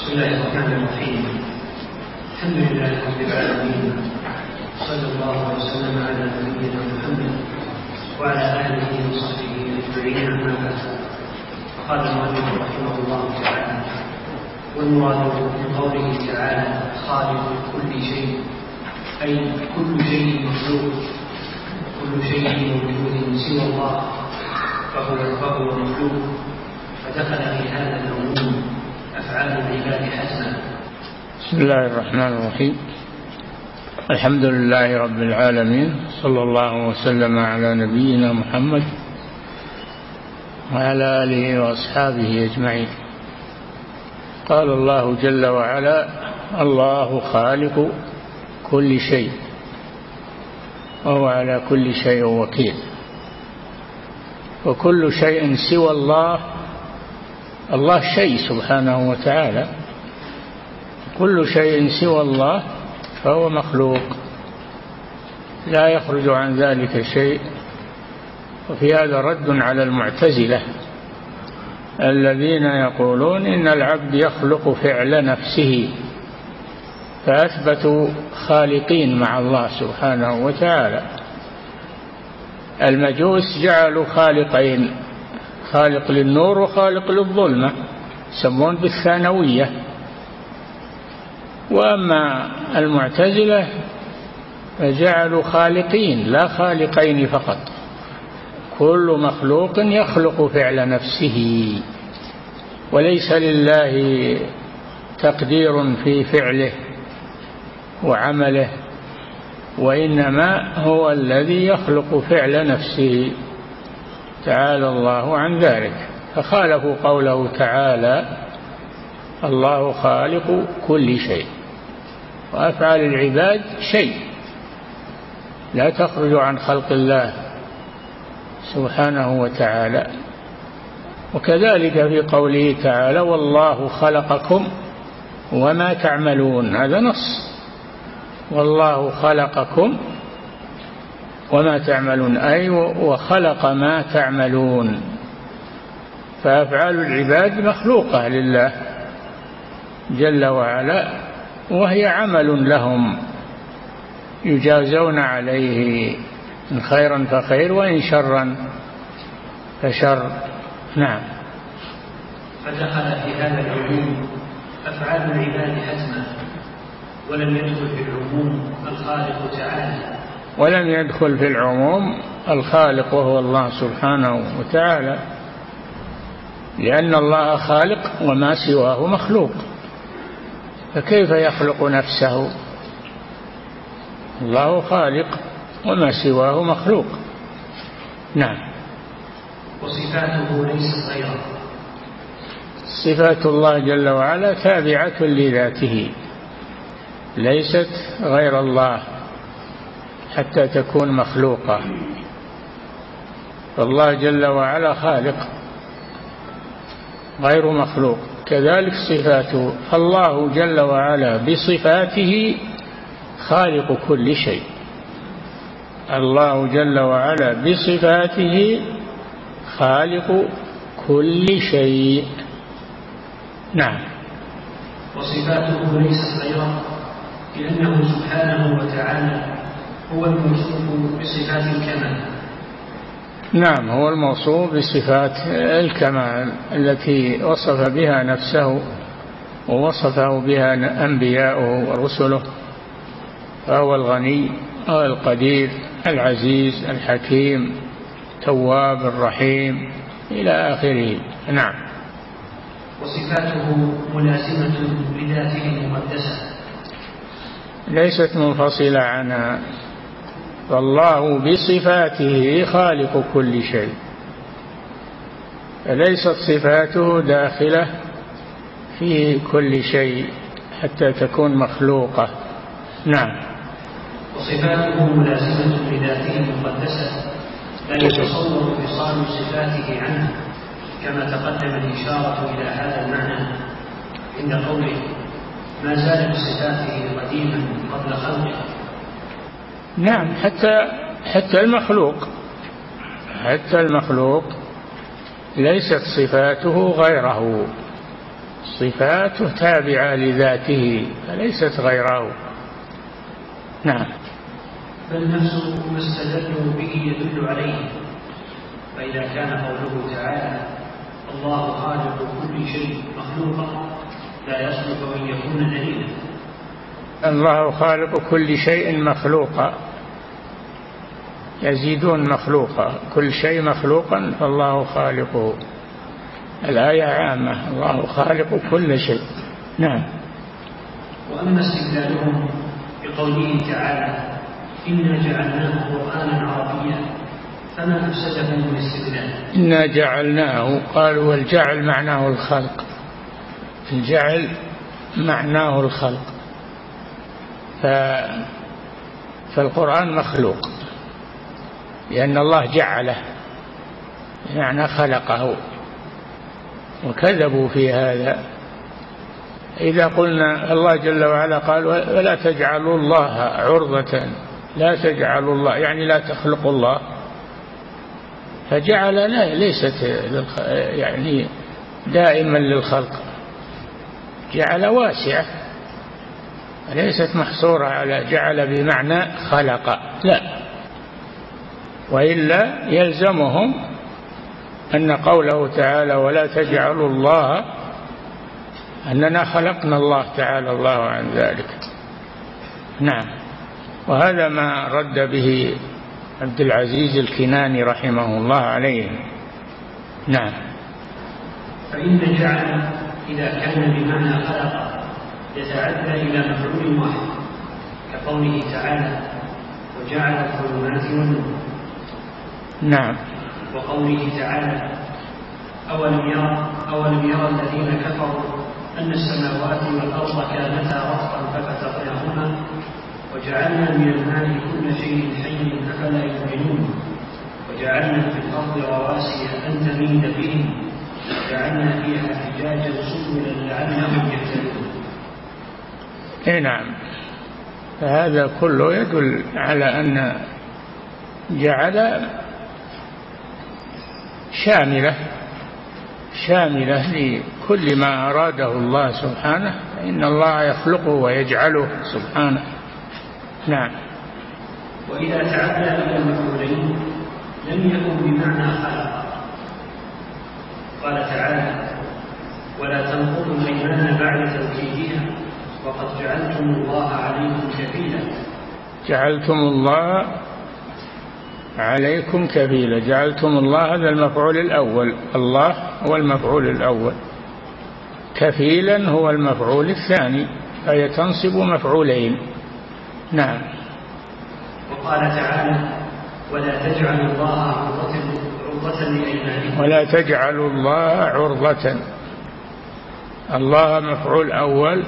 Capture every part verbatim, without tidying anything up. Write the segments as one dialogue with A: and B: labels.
A: بسم الله الرحمن الرحيم. الحمد لله رب العالمين، صلى الله وسلم على نبينا محمد وعلى آله وصحبه أجمعين. أما بعد، قال المؤلف رحمه الله تعالى: والمراد من قوله تعالى خالق كل شيء، أي كل شيء مخلوق، كل شيء موجود سوى الله فهو فهو مخلوق، فدخل في هذا العموم أفعال العباد حسنا.
B: بسم الله الرحمن الرحيم. الحمد لله رب العالمين، صلى الله وسلم على نبينا محمد وعلى آله وأصحابه أجمعين. قال الله جل وعلا: الله خالق كل شيء وهو على كل شيء وكيل. وكل شيء سوى الله، الله شيء سبحانه وتعالى، كل شيء سوى الله فهو مخلوق، لا يخرج عن ذلك شيء. وفي هذا رد على المعتزلة الذين يقولون إن العبد يخلق فعل نفسه، فأثبتوا خالقين مع الله سبحانه وتعالى. المجوس جعلوا خالقين، خالق للنور وخالق للظلمة، يسمون بالثانوية. وأما المعتزلة فجعلوا خالقين لا خالقين فقط، كل مخلوق يخلق فعل نفسه، وليس لله تقدير في فعله وعمله، وإنما هو الذي يخلق فعل نفسه، تعالى الله عن ذلك. فخالفوا قوله تعالى: الله خالق كل شيء. وأفعال العباد شيء لا تخرج عن خلق الله سبحانه وتعالى. وكذلك في قوله تعالى: والله خلقكم وما تعملون، هذا نص، والله خلقكم وما تعملون، أي وخلق ما تعملون. فأفعال العباد مخلوقة لله جل وعلا، وهي عمل لهم يجازون عليه، إن خيرا فخير وإن شرا فشر. نعم.
A: فدخل في هذا العموم أفعال العباد حتما، ولم يدخل في العموم الخالق تعالى،
B: ولم يدخل في العموم الخالق وهو الله سبحانه وتعالى، لأن الله خالق وما سواه مخلوق، فكيف يخلق نفسه؟ الله خالق وما سواه مخلوق. نعم.
A: وصفاته ليست غيره،
B: صفات الله جل وعلا تابعة لذاته، ليست غير الله حتى تكون مخلوقة. فالله جل وعلا خالق غير مخلوق. كذلك صفاته، الله جل وعلا بصفاته خالق كل شيء، الله جل وعلا بصفاته خالق كل شيء. نعم.
A: وصفاته ليست غيره، لأنه سبحانه وتعالى هو الموصوف بصفات الكمال.
B: نعم، هو الموصوف بصفات الكمال التي وصف بها نفسه ووصفه بها أنبياؤه ورسله، فهو الغني القدير العزيز الحكيم التواب الرحيم إلى آخره. نعم.
A: وصفاته ملازمة لذاته المقدسة،
B: ليست منفصلة عنها، فالله بصفاته خالق كل شيء، فليست صفاته داخلة في كل شيء حتى تكون مخلوقة. نعم.
A: وصفاته ملازمة لذاته المقدسة، لا يتصور فصال صفاته عنه، كما تقدم الإشارة إلى هذا المعنى عند قوله: ما زال بصفاته قديما قبل خلقه.
B: نعم، حتى حتى المخلوق حتى المخلوق ليست صفاته غيره، صفاته تابعة لذاته فليست غيره. نعم.
A: بل نفس ما استدلوا به يدل عليه. فإذا كان قوله تعالى الله خالق كل شيء مخلوقا لا يصلح أن يكون دليلا.
B: الله خالق كل شيء مخلوقا، يزيدون مخلوقا، كل شيء مخلوقا فالله خالقه. الآية عامة، الله خالق كل شيء. نعم.
A: وأما استدلالهم بقوله تعالى إنا جعلناه قرآنا عربيا فما أفسده الاستدلال.
B: إنا جعلناه، قالوا والجعل معناه الخلق، الجعل معناه الخلق، ف... فالقرآن مخلوق لأن الله جعله يعني خلقه، وكذبوا في هذا. إذا قلنا الله جل وعلا قال ولا تجعلوا الله عرضة، لا تجعلوا الله يعني لا تخلقوا الله، فجعل لا ليست يعني دائما للخلق، جعل واسعة ليست محصورة على جعل بمعنى خلق، لا، وإلا يلزمهم أن قوله تعالى ولا تجعلوا الله أننا خلقنا الله تعالى الله عن ذلك. نعم. وهذا ما رد به عبد العزيز الكناني رحمه الله عليه. نعم.
A: فإن جعل إذا كان بمعنى خلق يتعدى إلى مفعول واحد كقوله تعالى وجعل الظلمات والنور.
B: نعم.
A: وقوله تعالى أولم يرى أولم يرى الذين كفروا أن السماوات والأرض كانتا رتقا ففتقناهما وجعلنا من الماء كل شيء حي أفلا يؤمنون وجعلنا في الأرض رواسي أن تميد بهم وجعلنا فيها فجاجا سبلا لعلهم يهتدون.
B: اي نعم. فهذا كله يدل على أن جعل شاملة شاملة لكل ما أراده الله سبحانه، إن الله يخلقه ويجعله سبحانه. نعم.
A: وإذا تعدى إلى المفعولين لم يكن بمعنى خلق. قال تعالى ولا تنقضوا الأيمان بعد توكيدها وقد جعلتم الله عليكم كفيلا.
B: جعلتم الله عليكم كفيلا، جعلتم الله هذا المفعول الأول، الله هو المفعول الأول، كفيلا هو المفعول الثاني، فهي تنصب مفعولين. نعم.
A: وقال تعالى ولا تجعلوا الله عرضة لأيمانكم.
B: ولا تجعلوا الله عرضة، الله مفعول أول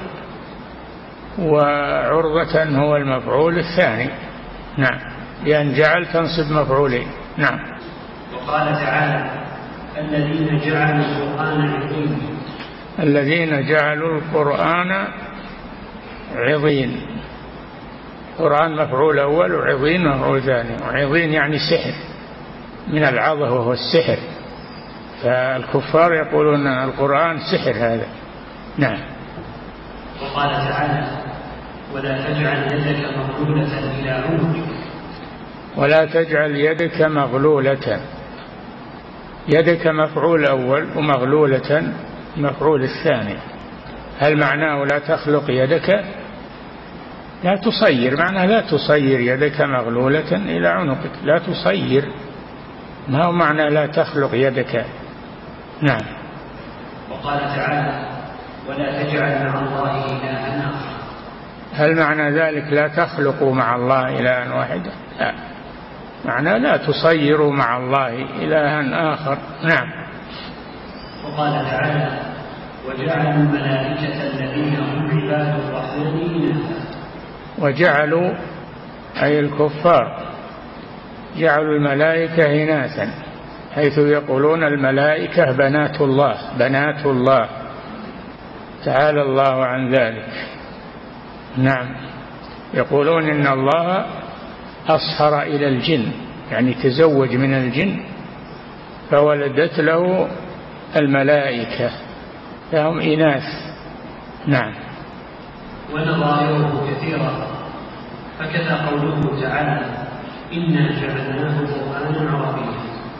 B: وعرضة هو المفعول الثاني. نعم، لأن جعل تنصب مفعولين. نعم.
A: وقال تعالى الذين جعلوا القرآن عظيم.
B: الذين جعلوا القرآن عظيم، القرآن مفعول أول وعظيم مفعول ثاني، وعظيم يعني سحر من العظة وهو السحر، فالكفار يقولون القرآن سحر هذا. نعم.
A: وقال تعالى ولا تجعل يدك مغلولة إلى عنقك.
B: ولا تجعل يدك مغلولة، يدك مفعول أول ومغلولة مفعول الثاني. هل معناه لا تخلق يدك؟ لا تصير، معناه لا تصير يدك مغلولة إلى عنقك، لا تصير، ما هو معنى لا تخلق يدك. نعم.
A: وقال تعالى ولا تجعل مع الله إلها آخر.
B: هل معنى ذلك لا تخلقوا مع الله إلها واحدا؟ لا، معنى لا تصيروا مع الله إلها آخر. نعم.
A: وقال تعالى وجعلوا الملائكة الذين هم عباد الرحمن إناثا.
B: وجعلوا أي الكفار جعلوا الملائكة إناثا، حيث يقولون الملائكة بنات الله، بنات الله تعالى الله عن ذلك. نعم. يقولون إن الله أصهر إلى الجن، يعني تزوج من الجن فولدت له الملائكة، فهم إناث. نعم.
A: ونظائره كثيرة، فكذا قوله تعالى إنا جعلناه قرآنا عربيا.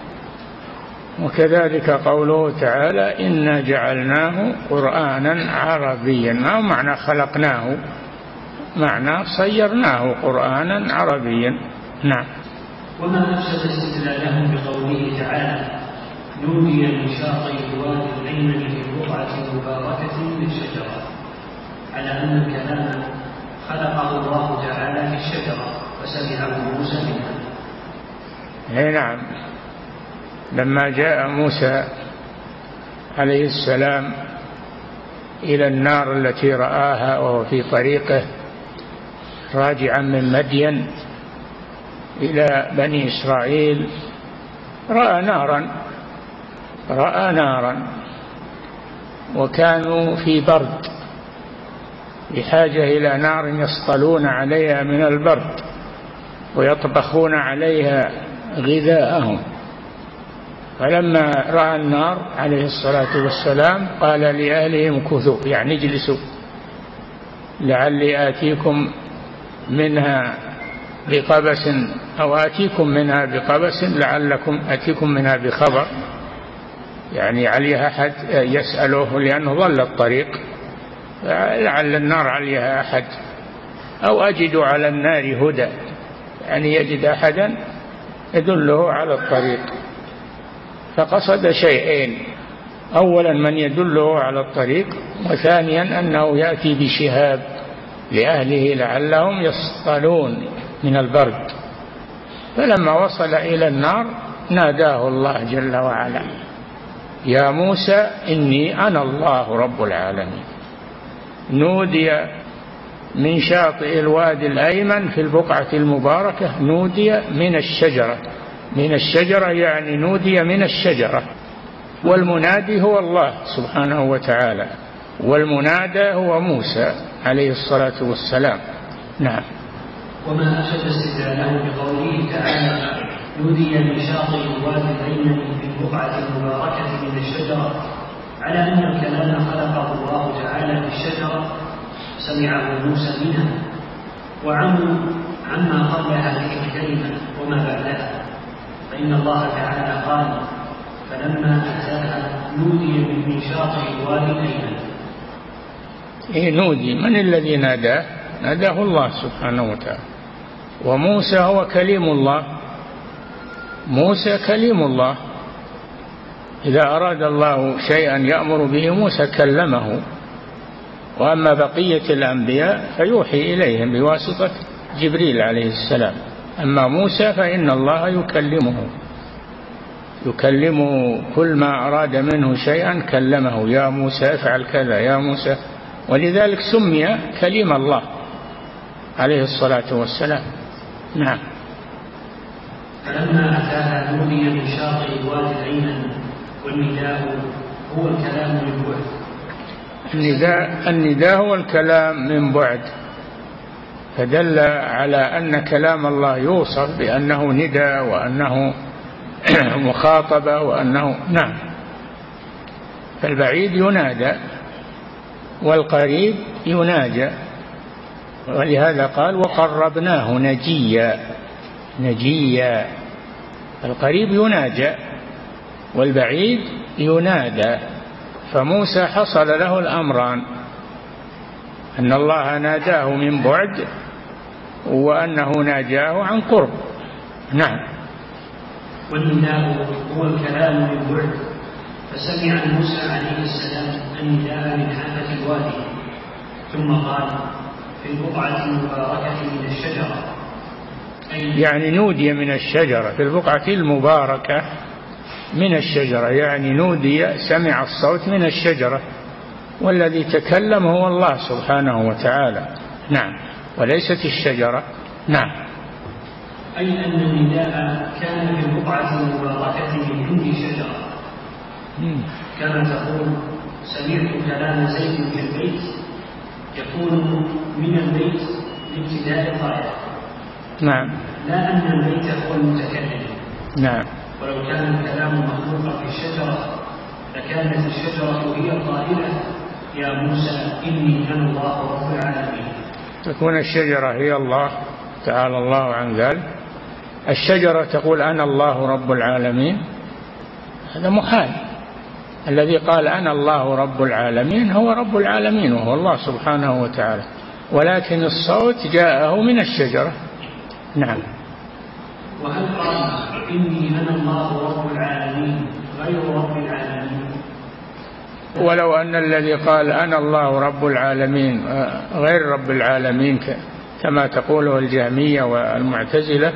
B: وكذلك قوله تعالى إنا جعلناه قرآنا عربيا، ما معنى خلقناه؟ معنى صيرناه قرآنا عربيا. نعم.
A: وما أفسد استدلالهم بقوله تعالى نودي من شاطئ الوادي الأيمن في البقعة المباركة من الشجرة، على أن الكلام خلقه الله تعالى في الشجرة وسمعه موسى منها.
B: أي نعم. لما جاء موسى عليه السلام إلى النار التي رآها وهو في طريقه راجعا من مدين إلى بني إسرائيل، رأى نارا رأى نارا وكانوا في برد، بحاجة إلى نار يصطلون عليها من البرد ويطبخون عليها غذاءهم. فلما رأى النار عليه الصلاة والسلام قال لأهلهم كثوا، يعني اجلسوا لعلي آتيكم منها بقبس أو آتيكم منها بقبس لعلكم آتيكم منها بخبر، يعني عليها أحد يسأله لأنه ضل الطريق، لعل النار عليها أحد، أو أجد على النار هدى، يعني يجد أحدا يدله على الطريق. فقصد شيئين: أولا من يدله على الطريق، وثانيا أنه يأتي بشهاب لأهله لعلهم يصطلون من البرد. فلما وصل إلى النار ناداه الله جل وعلا يا موسى إني أنا الله رب العالمين. نودي من شاطئ الوادي الأيمن في البقعة المباركة، نودي من الشجرة، من الشجرة يعني نودي من الشجرة، والمنادي هو الله سبحانه وتعالى، والمنادى هو موسى عليه الصلاة والسلام. نعم.
A: وما أشد استدلاله بقوله تعالى نودي من شاطئ الوادي الأيمن في البقعة المباركة من الشجرة، على أن الكلام خلقه الله تعالى في الشجرة سمعه موسى منها، وعم عما قبل هذه الكلمة وما بعدها، فإن الله تعالى قال فلما أتاها نودي من شاطئ الوادي الأيمن.
B: إيه نودي؟ من الذي ناداه؟ ناداه الله سبحانه وتعالى. وموسى هو كليم الله، موسى كليم الله، إذا أراد الله شيئا يأمر به موسى كلمه، وأما بقية الأنبياء فيوحي إليهم بواسطة جبريل عليه السلام، أما موسى فإن الله يكلمه يكلمه كل ما أراد منه شيئا كلمه، يا موسى افعل كذا يا موسى، ولذلك سمي كليم الله عليه الصلاة والسلام. نعم.
A: فلما أتاها نودي من شاطئ الوادي الأيمن، والنداء هو الكلام من بعد.
B: النداء النداء هو الكلام من بعد، فدل على أن كلام الله يوصف بأنه نداء وأنه مخاطبة وأنه نعم. فالبعيد ينادى والقريب يناجى، ولهذا قال وقربناه نجيا. نجيا، القريب يناجى والبعيد ينادى. فموسى حصل له الأمران، أن الله ناداه من بعد وأنه ناجاه عن قرب. نعم.
A: والنداء هو الكلام من بعد، فسمع موسى عليه السلام النداء من حافة الوادي، ثم قال في البقعة المباركة من الشجرة،
B: يعني نودي من الشجرة في البقعة المباركة من الشجرة، يعني نودي سمع الصوت من الشجرة، والذي تكلم هو الله سبحانه وتعالى. نعم، وليست الشجرة. نعم.
A: أي أن النداء كان في البقعة المباركة من عند شجرة، كما تقول سمعت كلام زيد في البيت، يكون من البيت لابتداء الغاية.
B: نعم.
A: لا أن البيت هو المتكلم.
B: نعم.
A: ولو كان الكلام مخلوقا في الشجرة لكانت الشجرة هي قائلة يا موسى إني أنا الله رب العالمين.
B: تكون الشجرة هي الله تعالى الله عن ذلك. الشجرة تقول أنا الله رب العالمين، هذا محال. الذي قال أنا الله رب العالمين هو رب العالمين وهو الله سبحانه وتعالى، ولكن الصوت جاءه من الشجرة. نعم.
A: وهل قال إني أنا الله رب العالمين غير رب العالمين؟
B: ولو أن الذي قال أنا الله رب العالمين غير رب العالمين كما تقوله الجهمية والمعتزلة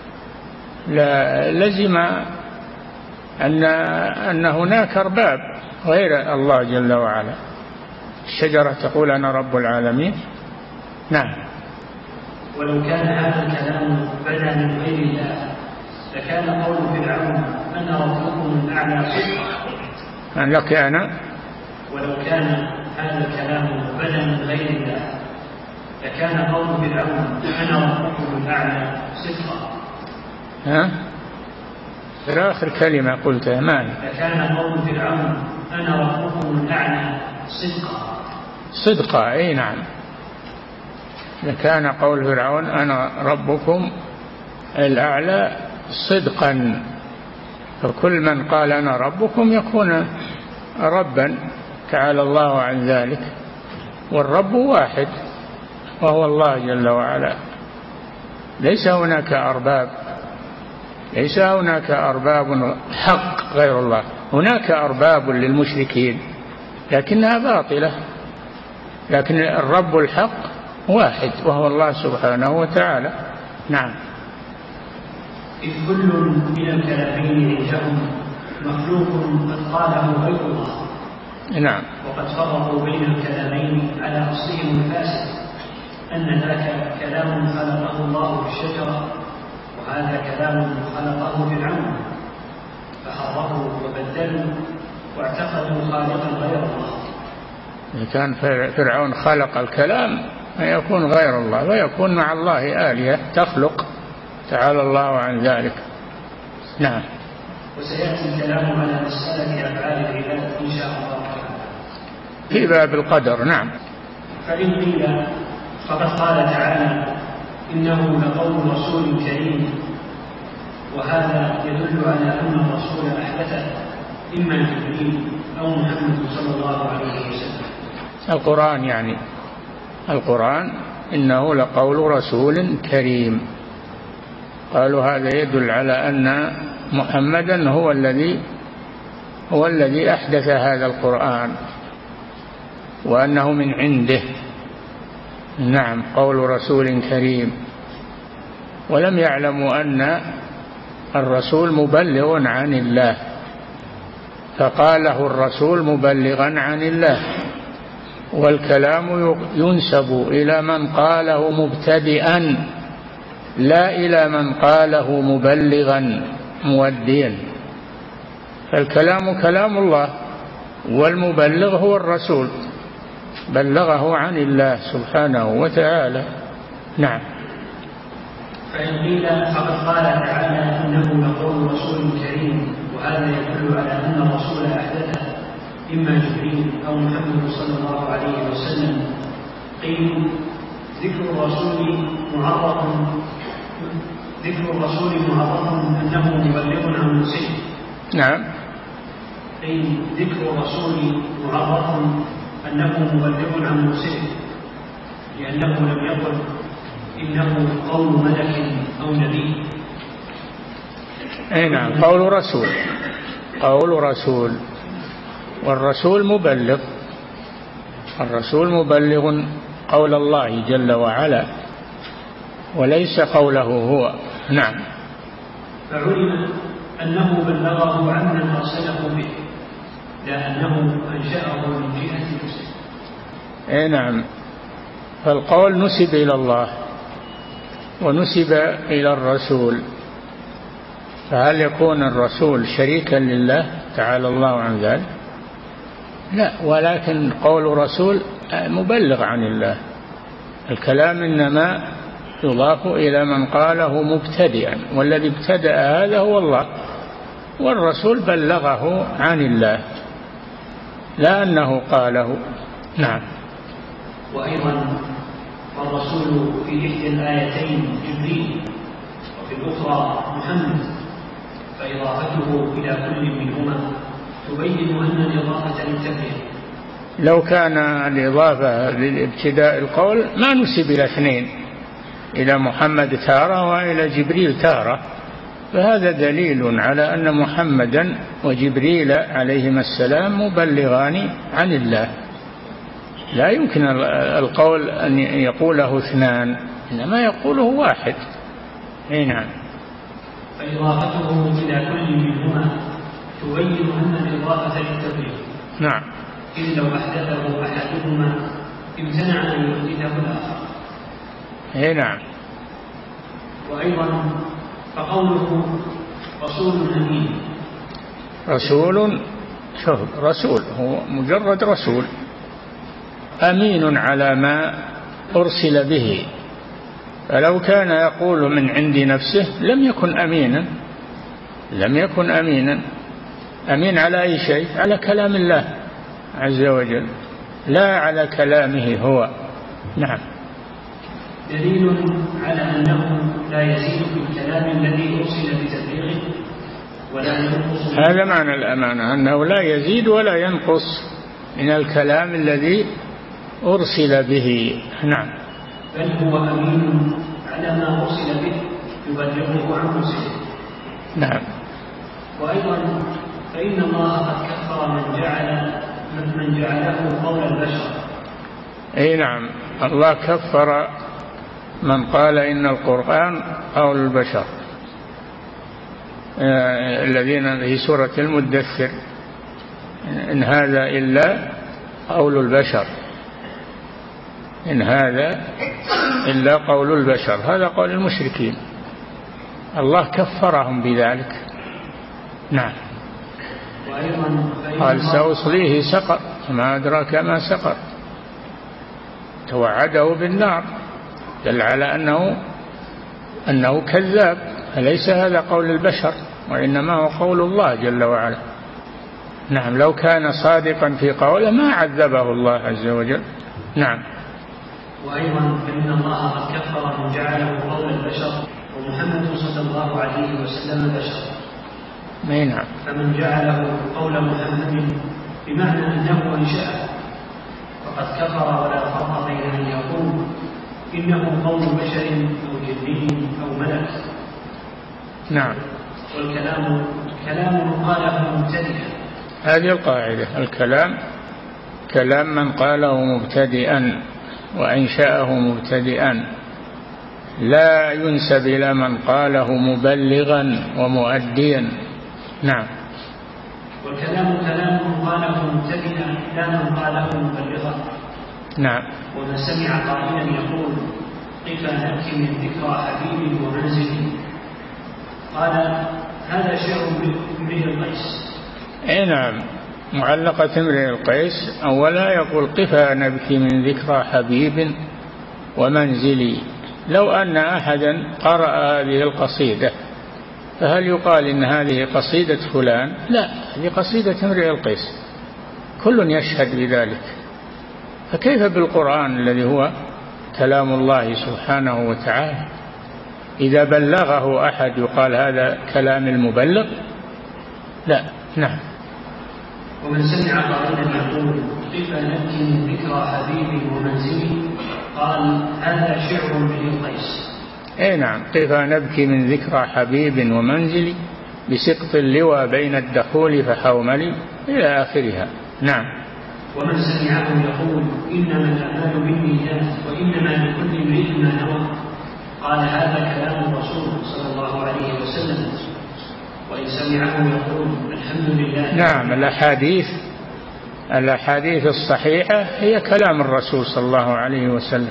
B: لزم أن أن هناك أرباب غير الله جل وعلا. الشجرة تقول أنا رب العالمين. نعم.
A: ولو كان هذا الكلام بدا من غير الله لكان قول فرعون أنا ربكم الأعلى صدقا.
B: لك أنا.
A: ولو كان هذا الكلام بدا من غير الله لكان قول فرعون أنا ربكم الأعلى صدقا.
B: ها؟ في آخر كلمة قلتها ماني.
A: لكان قول فرعون أنا ربكم الأعلى صدقا.
B: صدقا أي نعم. لكان قول فرعون أنا ربكم الأعلى صدقا، فكل من قال أنا ربكم يكون ربا تعالى الله عن ذلك، والرب واحد وهو الله جل وعلا. ليس هناك أرباب، ليس هناك أرباب حق غير الله. هناك أرباب للمشركين لكنها باطلة، لكن الرب الحق واحد وهو الله سبحانه وتعالى. نعم.
A: إذ كل من الكلامين عندهم مخلوق قد قاله غير الله.
B: نعم.
A: وقد فرقوا بين الكلامين على أصلهم الفاسد، أن ذاك كلام خلقه الله في الشجرة وهذا كلام خلقه فرعون، فحرفوا وبدلوا واعتقدوا خالقا غير الله.
B: إذا كان فرعون خلق الكلام يكون غير الله ويكون مع الله آلهة تخلق تعالى الله عن ذلك. نعم.
A: وسيأتي الكلام على مسألة أفعال العباد إن شاء الله تعالى
B: في باب القدر. نعم.
A: فإن قيل فقد قال تعالى إنه لقول رسول كريم، وهذا يدل على أن الرسول أحدثه إما جبريل أو محمد صلى الله عليه وسلم.
B: القرآن يعني القرآن إنه لقول رسول كريم، قالوا هذا يدل على أن محمدا هو الذي هو الذي أحدث هذا القرآن وأنه من عنده. نعم. قول رسول كريم. ولم يعلموا أن الرسول مبلغ عن الله، فقاله الرسول مبلغا عن الله، والكلام ينسب إلى من قاله مبتدئا لا إلى من قاله مبلغا موديا. فالكلام كلام الله والمبلغ هو الرسول بلغه عن الله سبحانه وتعالى. نعم.
A: فإن قيل فقد قال تعالى إنه لقول رسول كريم، وهذا يدل على أن الرسول أحدثه إما جبريل أو محمد صلى الله عليه وسلم. قيل ذكر الرسول معرف ذكر الرسول معرف أنه مبلغ عن موسى.
B: نعم.
A: قيل ذكر الرسول معرف أنه مبلغ عن موسى، لأنه لم يقل إنه قول ملك أو نبي.
B: أي نعم. قول رسول قول رسول والرسول مبلغ الرسول مبلغ قول الله جل وعلا وليس قوله هو. نعم.
A: فعلم أنه بلغه عمن أرسله به لا أنه أنشأه من جهة نفسه.
B: أي نعم. فالقول نسب إلى الله ونسب إلى الرسول، فهل يكون الرسول شريكا لله تعالى الله عن ذلك؟ لا، ولكن قول رسول مبلغ عن الله. الكلام إنما يضاف إلى من قاله مبتدئا، والذي ابتدأ هذا هو الله، والرسول بلغه عن الله لا أنه قاله. نعم.
A: وأيضا والرسول في إحدى الآيتين جبريل وفي الأخرى محمد، فإضافته إلى كل منهما تبين أن الإضافة للتبليغ.
B: لو كان الإضافة لابتداء القول ما نسب إلى اثنين، إلى محمد تارة وإلى جبريل تارة، فهذا دليل على أن محمدا وجبريل عليهما السلام مبلغان عن الله. لا يمكن القول أن يقوله اثنان، إنما يقوله واحد. أي نعم.
A: فإضافته إلى كل منهما تبين أن الإضافة للتبليغ.
B: نعم.
A: إن لو أحدثه أحدهما امتنع أن يحدثه الآخر.
B: أي نعم.
A: وأيضا فقوله رسول أمين.
B: رسول، شوف، رسول هو مجرد رسول أمين على ما أرسل به، فلو كان يقول من عند نفسه لم يكن أمينا، لم يكن أمينا. أمين على أي شيء؟ على كلام الله عز وجل، لا على كلامه هو. نعم.
A: دليل على أنه لا يزيد في الكلام الذي أرسل بتبليغه ولا ينقص.
B: هذا معنى الأمانة، أنه لا يزيد ولا ينقص من الكلام الذي أرسل به. نعم.
A: بل هو أمين على ما أرسل به يبلغه عن مرسله.
B: نعم.
A: وأيضا فإن الله قد كفر من جعل من جعله قول البشر.
B: أي نعم، الله كفر من قال إن القرآن قول البشر، آه الذين في سورة المدثر إن هذا إلا قول البشر، إن هذا إلا قول البشر، هذا قول المشركين، الله كفرهم بذلك. نعم. قال سأصليه سقر، ما أدراك ما سقر، توعده بالنار، دل على أنه أنه كذاب، أليس هذا قول البشر وإنما هو قول الله جل وعلا. نعم. لو كان صادقا في قوله ما عذبه الله عز وجل. نعم.
A: وأيضا فإن الله قد كفر من جعله قول البشر، ومحمد صلى الله عليه وسلم بشر.
B: نعم.
A: فمن جعله قول محمد بمعنى أنه أنشأه فقد كفر، ولا فرق بين أن يقول إنه قول بشر أو جني أو ملك.
B: نعم.
A: والكلام كلام قاله مبتدئا.
B: هذه القاعدة، الكلام كلام من قاله مبتدئا وأنشأه مبتدئا، لا ينسب إلى من قاله مبلغا ومؤديا. نعم.
A: والكلام كلام قاله مبتدئا لا من قاله مبلغا.
B: نعم.
A: ومن سمع قائلا يقول كيف نأتي من ذكرى حبيب ومنزل، قال هذا شعر امرئ القيس.
B: اي نعم، معلقة امرئ القيس أولا يقول قفا نبكي من ذكرى حبيب ومنزلي. لو أن أحدا قرأ هذه القصيدة فهل يقال إن هذه قصيدة فلان؟ لا، هذه قصيدة امرئ القيس، كل يشهد بذلك. فكيف بالقرآن الذي هو كلام الله سبحانه وتعالى؟ إذا بلغه أحد يقال هذا كلام المبلغ؟ لا. نعم.
A: ومن سمع قائلا يقول كيف نبكي من ذكرى حبيب ومنزلي، قال هذا شعر امرئ القيس.
B: اي نعم، كيف نبكي من ذكرى حبيب ومنزلي بسقط اللوى بين الدخول فحوملي إلى آخرها. نعم.
A: ومن سمعه يقول إنما الأعمال بالنيات وإنما لكل امرئ ما نوى، قال هذا كلام الرسول صلى الله عليه وسلم. وإن سمعه يقول الحمد لله.
B: نعم. الأحاديث الأحاديث الصحيحة هي كلام الرسول صلى الله عليه وسلم،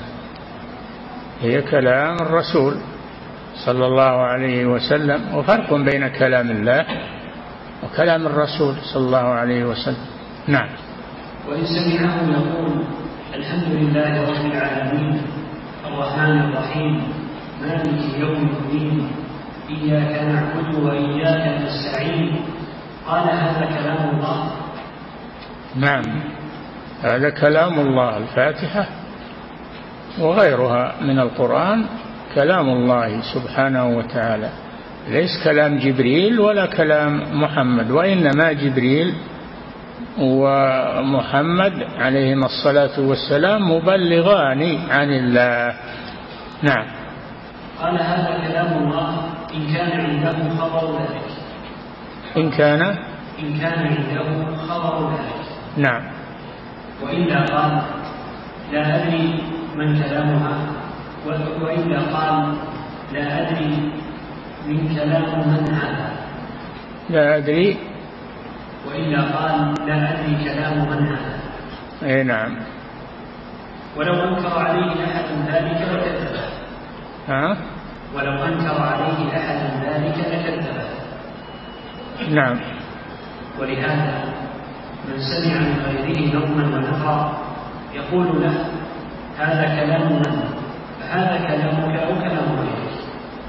B: هي كلام الرسول صلى الله عليه وسلم، وفرق بين كلام الله وكلام الرسول صلى الله عليه وسلم. نعم.
A: وإن سمعه يقول الحمد لله رب العالمين الرحمن الرحيم مالك يوم الدين إياك نعبد وإياك نستعين، قال هذا كلام الله.
B: نعم، هذا كلام الله. الفاتحة وغيرها من القرآن كلام الله سبحانه وتعالى، ليس كلام جبريل ولا كلام محمد، وإنما جبريل ومحمد عليهما الصلاة والسلام مبلغان عن الله. نعم.
A: قال هذا كلام الله إن كان عنده خبر ذلك.
B: إن كان
A: إن كان عنده خبر ذلك.
B: نعم.
A: وإلا قال لا أدري من كلامها، وإلا قال لا أدري من كلام من هذا.
B: لا أدري.
A: وإلا قال لا أدري كلام من هذا.
B: أي نعم.
A: ولو أنكر عليه أحد ذلك لكذبه.
B: ها؟
A: ولو أنكر عليه أحد ذلك لكذبه.
B: نعم.
A: ولهذا من سمع من غيره نوما ونفرا يقول له هذا كلام من؟ فهذا كلامك أو كلام غيرك.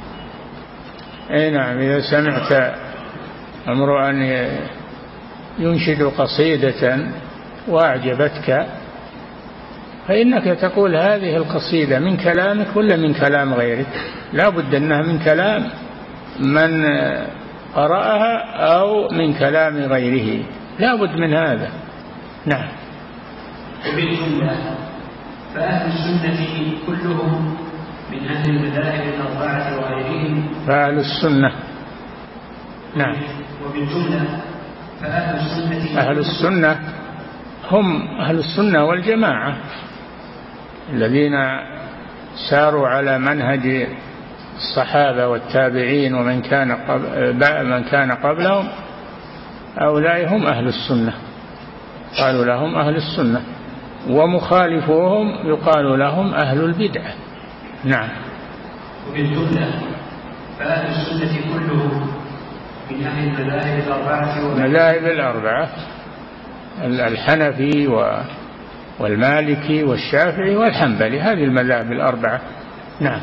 B: أي نعم. إذا سمعت امرؤ أن ينشد قصيدة وأعجبتك فإنك تقول هذه القصيدة من كلامك ولا من كلام غيرك؟ لا بد أنها من كلام من قرأها أو من كلام غيره، لا بد من هذا. نعم.
A: وبالجملة فأهل السنة كلهم من أهل المذاهب الأربعة وغيرهم.
B: فأهل السنة. نعم.
A: وبالجملة فأهل السنة
B: أهل السنة هم أهل السنة والجماعة الذين ساروا على منهج الصحابة والتابعين ومن كان قبل من كان قبلهم، هؤلاء هم أهل السنة، قالوا لهم أهل السنة، ومخالفوهم يقال لهم أهل البدعة. نعم.
A: وبالجملة فأهل السنة كلهم من أهل المذاهب الأربعة.
B: المذاهب الأربعة الحنفي والمالكي والشافعي والحنبلي، هذه المذاهب الأربعة. نعم.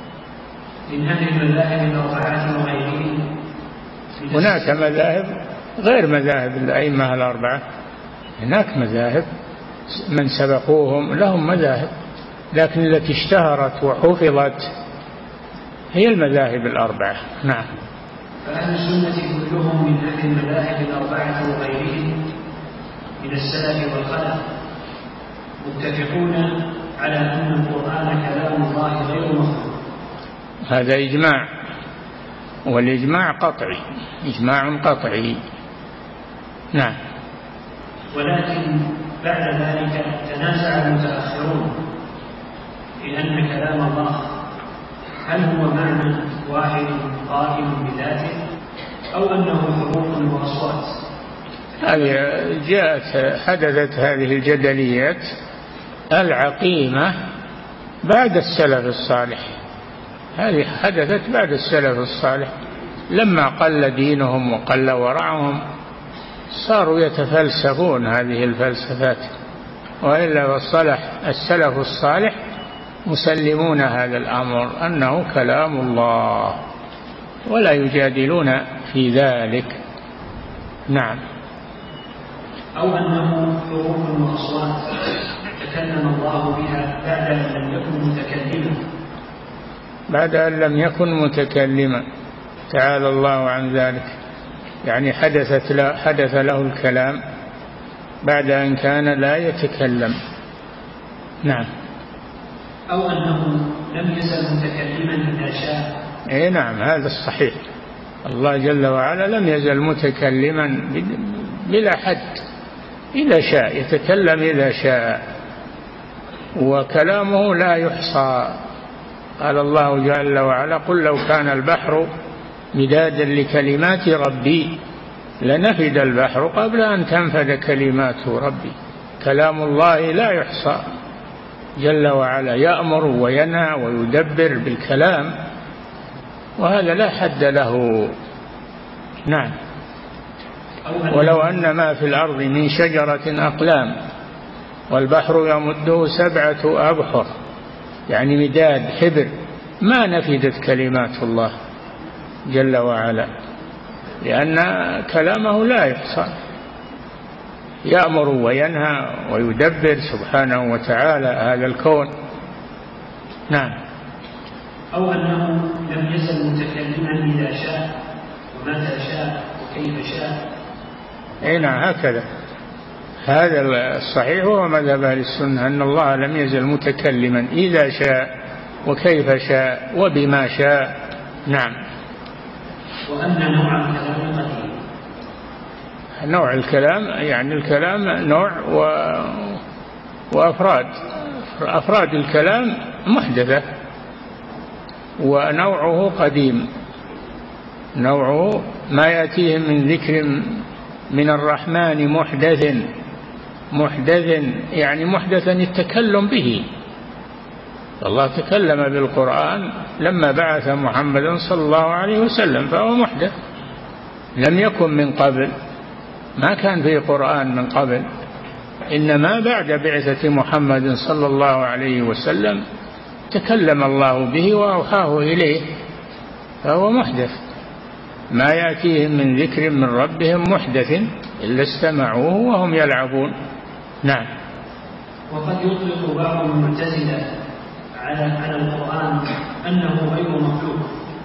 A: من أهل المذاهب الأربعة وغيرهم.
B: هناك مذاهب غير مذاهب الأئمة الأربعة، هناك مذاهب من سبقوهم لهم مذاهب، لكن التي اشتهرت وحفظت هي المذاهب الأربعة. نعم.
A: فأهل السنة كلهم من أهل المذاهب الأربعة وغيرهم من السلف والخلف متفقون على أن القرآن كلام الله غير مخلوق.
B: هذا إجماع، والإجماع قطعي، إجماع قطعي. نعم.
A: ولكن بعد ذلك تنازع المتأخرون في أن كلام الله هل هو معنى واحد قائم بذاته أو أنه حروف وأصوات.
B: هذه جاءت حدثت هذه الجدليات العقيمة بعد السلف الصالح، هذه حدثت بعد السلف الصالح لما قل دينهم وقل ورعهم صاروا يتفلسفون هذه الفلسفات، وإلا فالصلح السلف الصالح مسلمون هذا الأمر أنه كلام الله ولا يجادلون في ذلك. نعم.
A: أو أنه حروف وأصوات تكلم الله بها بعد أن لم يكن متكلما.
B: بعد أن لم يكن متكلما تعالى الله عن ذلك، يعني حدثت له حدث له الكلام بعد أن كان لا يتكلم. نعم.
A: أو أنه لم يزل متكلما إذا شاء.
B: إيه نعم، هذا الصحيح. الله جل وعلا لم يزل متكلما بلا حد، إذا شاء يتكلم إذا شاء، وكلامه لا يحصى. قال الله جل وعلا قل لو كان البحر مدادا لكلمات ربي لنفد البحر قبل أن تنفد كلمات ربي. كلام الله لا يحصى جل وعلا، يأمر وينهى ويدبر بالكلام، وهذا لا حد له. نعم. ولو أن ما في الأرض من شجرة أقلام والبحر يمده سبعة أبحر، يعني مداد حبر، ما نفدت كلمات الله جل وعلا، لأن كلامه لا يحصى. يأمر وينهى ويدبر سبحانه وتعالى هذا الكون. نعم.
A: أو أنه لم يزل متكلما إذا شاء ومتى شاء وكيف شاء.
B: أي نعم، هكذا. هذا الصحيح هو مذهب أهل السنة، أن الله لم يزل متكلما إذا شاء وكيف شاء وبما شاء. نعم.
A: وأن نوع الكلام قديم.
B: نوع الكلام يعني الكلام نوع و... وأفراد أفراد الكلام محدثة، ونوعه قديم. نوعه ما يأتيهم من ذكر من الرحمن محدث. محدث يعني محدثا التكلم به. الله تكلم بالقرآن لما بعث محمدا صلى الله عليه وسلم، فهو محدث، لم يكن من قبل، ما كان فيه قرآن من قبل، إنما بعد بعثة محمد صلى الله عليه وسلم تكلم الله به وأوحاه إليه، فهو محدث. ما يأتيهم من ذكر من ربهم محدث إلا استمعوه وهم يلعبون. نعم.
A: وقد يطلق بعض المعتزلة على على القرآن أنه غير مخلوق،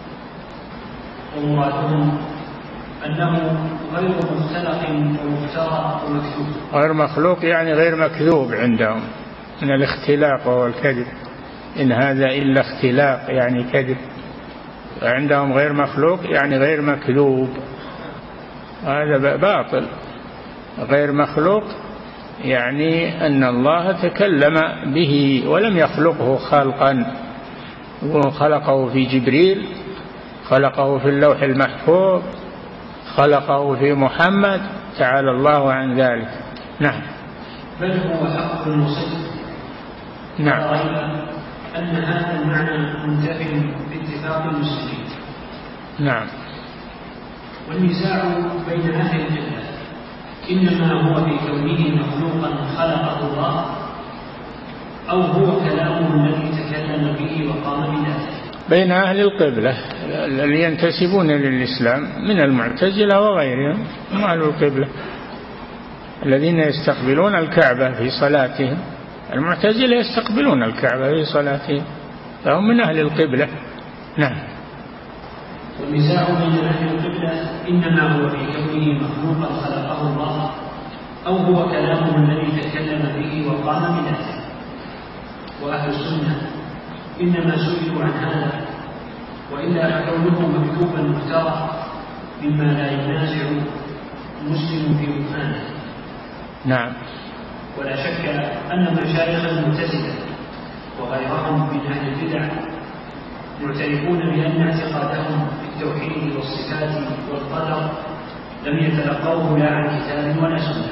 A: ومرادهم أنه غير مختلق ومفترى ومكذوب.
B: غير مخلوق يعني غير مكذوب عندهم، من الاختلاق وهو الكذب، إن هذا إلا اختلاق يعني كذب. عندهم غير مخلوق يعني غير مكذوب، هذا باطل. غير مخلوق يعني أن الله تكلم به ولم يخلقه خلقا، وخلقه في جبريل، خلقه في اللوح المحفوظ، خلقه في محمد، تعالى الله عن ذلك. نعم.
A: بل هو حق وصدق.
B: نعم.
A: رأينا أن هذا المعنى منتف باتفاق المسلمين.
B: نعم.
A: والنزاع بين أهل الجنة إنما هو في كونه مخلوقا خلقه الله، أو هو كلامه الذي تكلم به وقام بذاته.
B: بين أهل القبلة اللي ينتسبون للإسلام من المعتزلة وغيرهم، أهل القبلة الذين يستقبلون الكعبة في صلاتهم. المعتزلة يستقبلون الكعبة في صلاتهم، فهم من أهل القبلة. نعم.
A: والنزاع بين أهل القبلة إنما هو في كونه مخلوقا خلقه الله، أو هو كلامه الذي تكلم به وقام بذاته. وأهل السنة إنما سئلوا عن هذا، وإلا فكونه مكتوبا مختارا مما لا ينازع المسلم في بطلانه.
B: نعم.
A: ولا شك أن مشايخ المعتزلة وغيرهم من أهل البدع معترفون بأن اعتقادهم في التوحيد والصفات والقدر لم يتلقوه لا عن كتاب ولا سنة،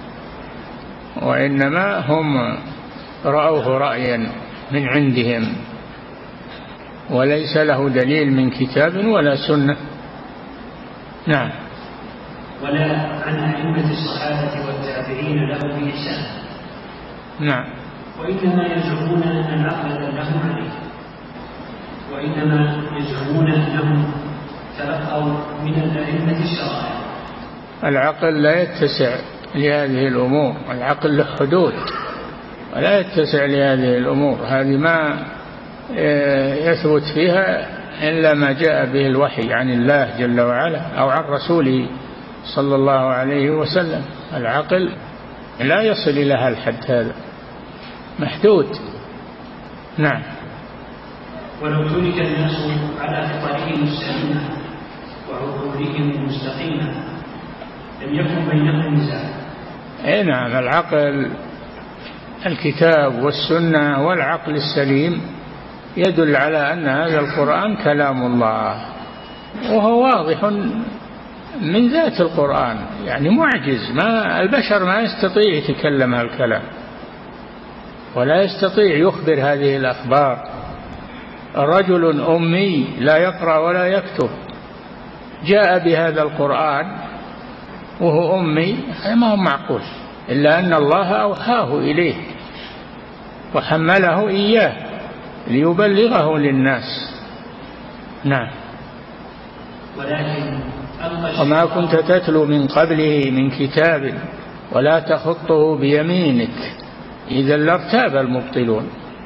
B: وإنما هم رأوه رأيا من عندهم، وليس له دليل من كتاب ولا سنة. نعم.
A: ولا عن أئمة الصحابة والتابعين له بإحسان.
B: نعم.
A: وإنما يزعمون أن العقل لهم عليه، وإنما يزعمون أنهم تلقوا من الأئمة الشرائع.
B: العقل لا يتسع لهذه الأمور، العقل له حدود ولا يتسع لهذه الأمور. هذه ما يثبت فيها إلا ما جاء به الوحي عن الله جل وعلا أو عن رسوله صلى الله عليه وسلم. العقل لا يصل إلى هالحد، هذا محدود. نعم.
A: ولو ترك الناس على فطرهم السليمة وعقولهم المستقيمة لم يكن بينهم نزاع.
B: اي نعم. العقل، الكتاب والسنة والعقل السليم يدل على أن هذا القرآن كلام الله، وهو واضح من ذات القرآن، يعني معجز، ما البشر ما يستطيع يتكلم هالكلام ولا يستطيع يخبر هذه الأخبار. رجل أمي لا يقرأ ولا يكتب جاء بهذا القرآن وهو أمي، ما هو معقول، إلا أن الله أوحاه إليه وحمله إياه ليبلغه للناس. نعم.
A: ولكن
B: وما كنت تتلو من قبله من كتاب ولا تخطه بيمينك إذا لارتاب المبطلون.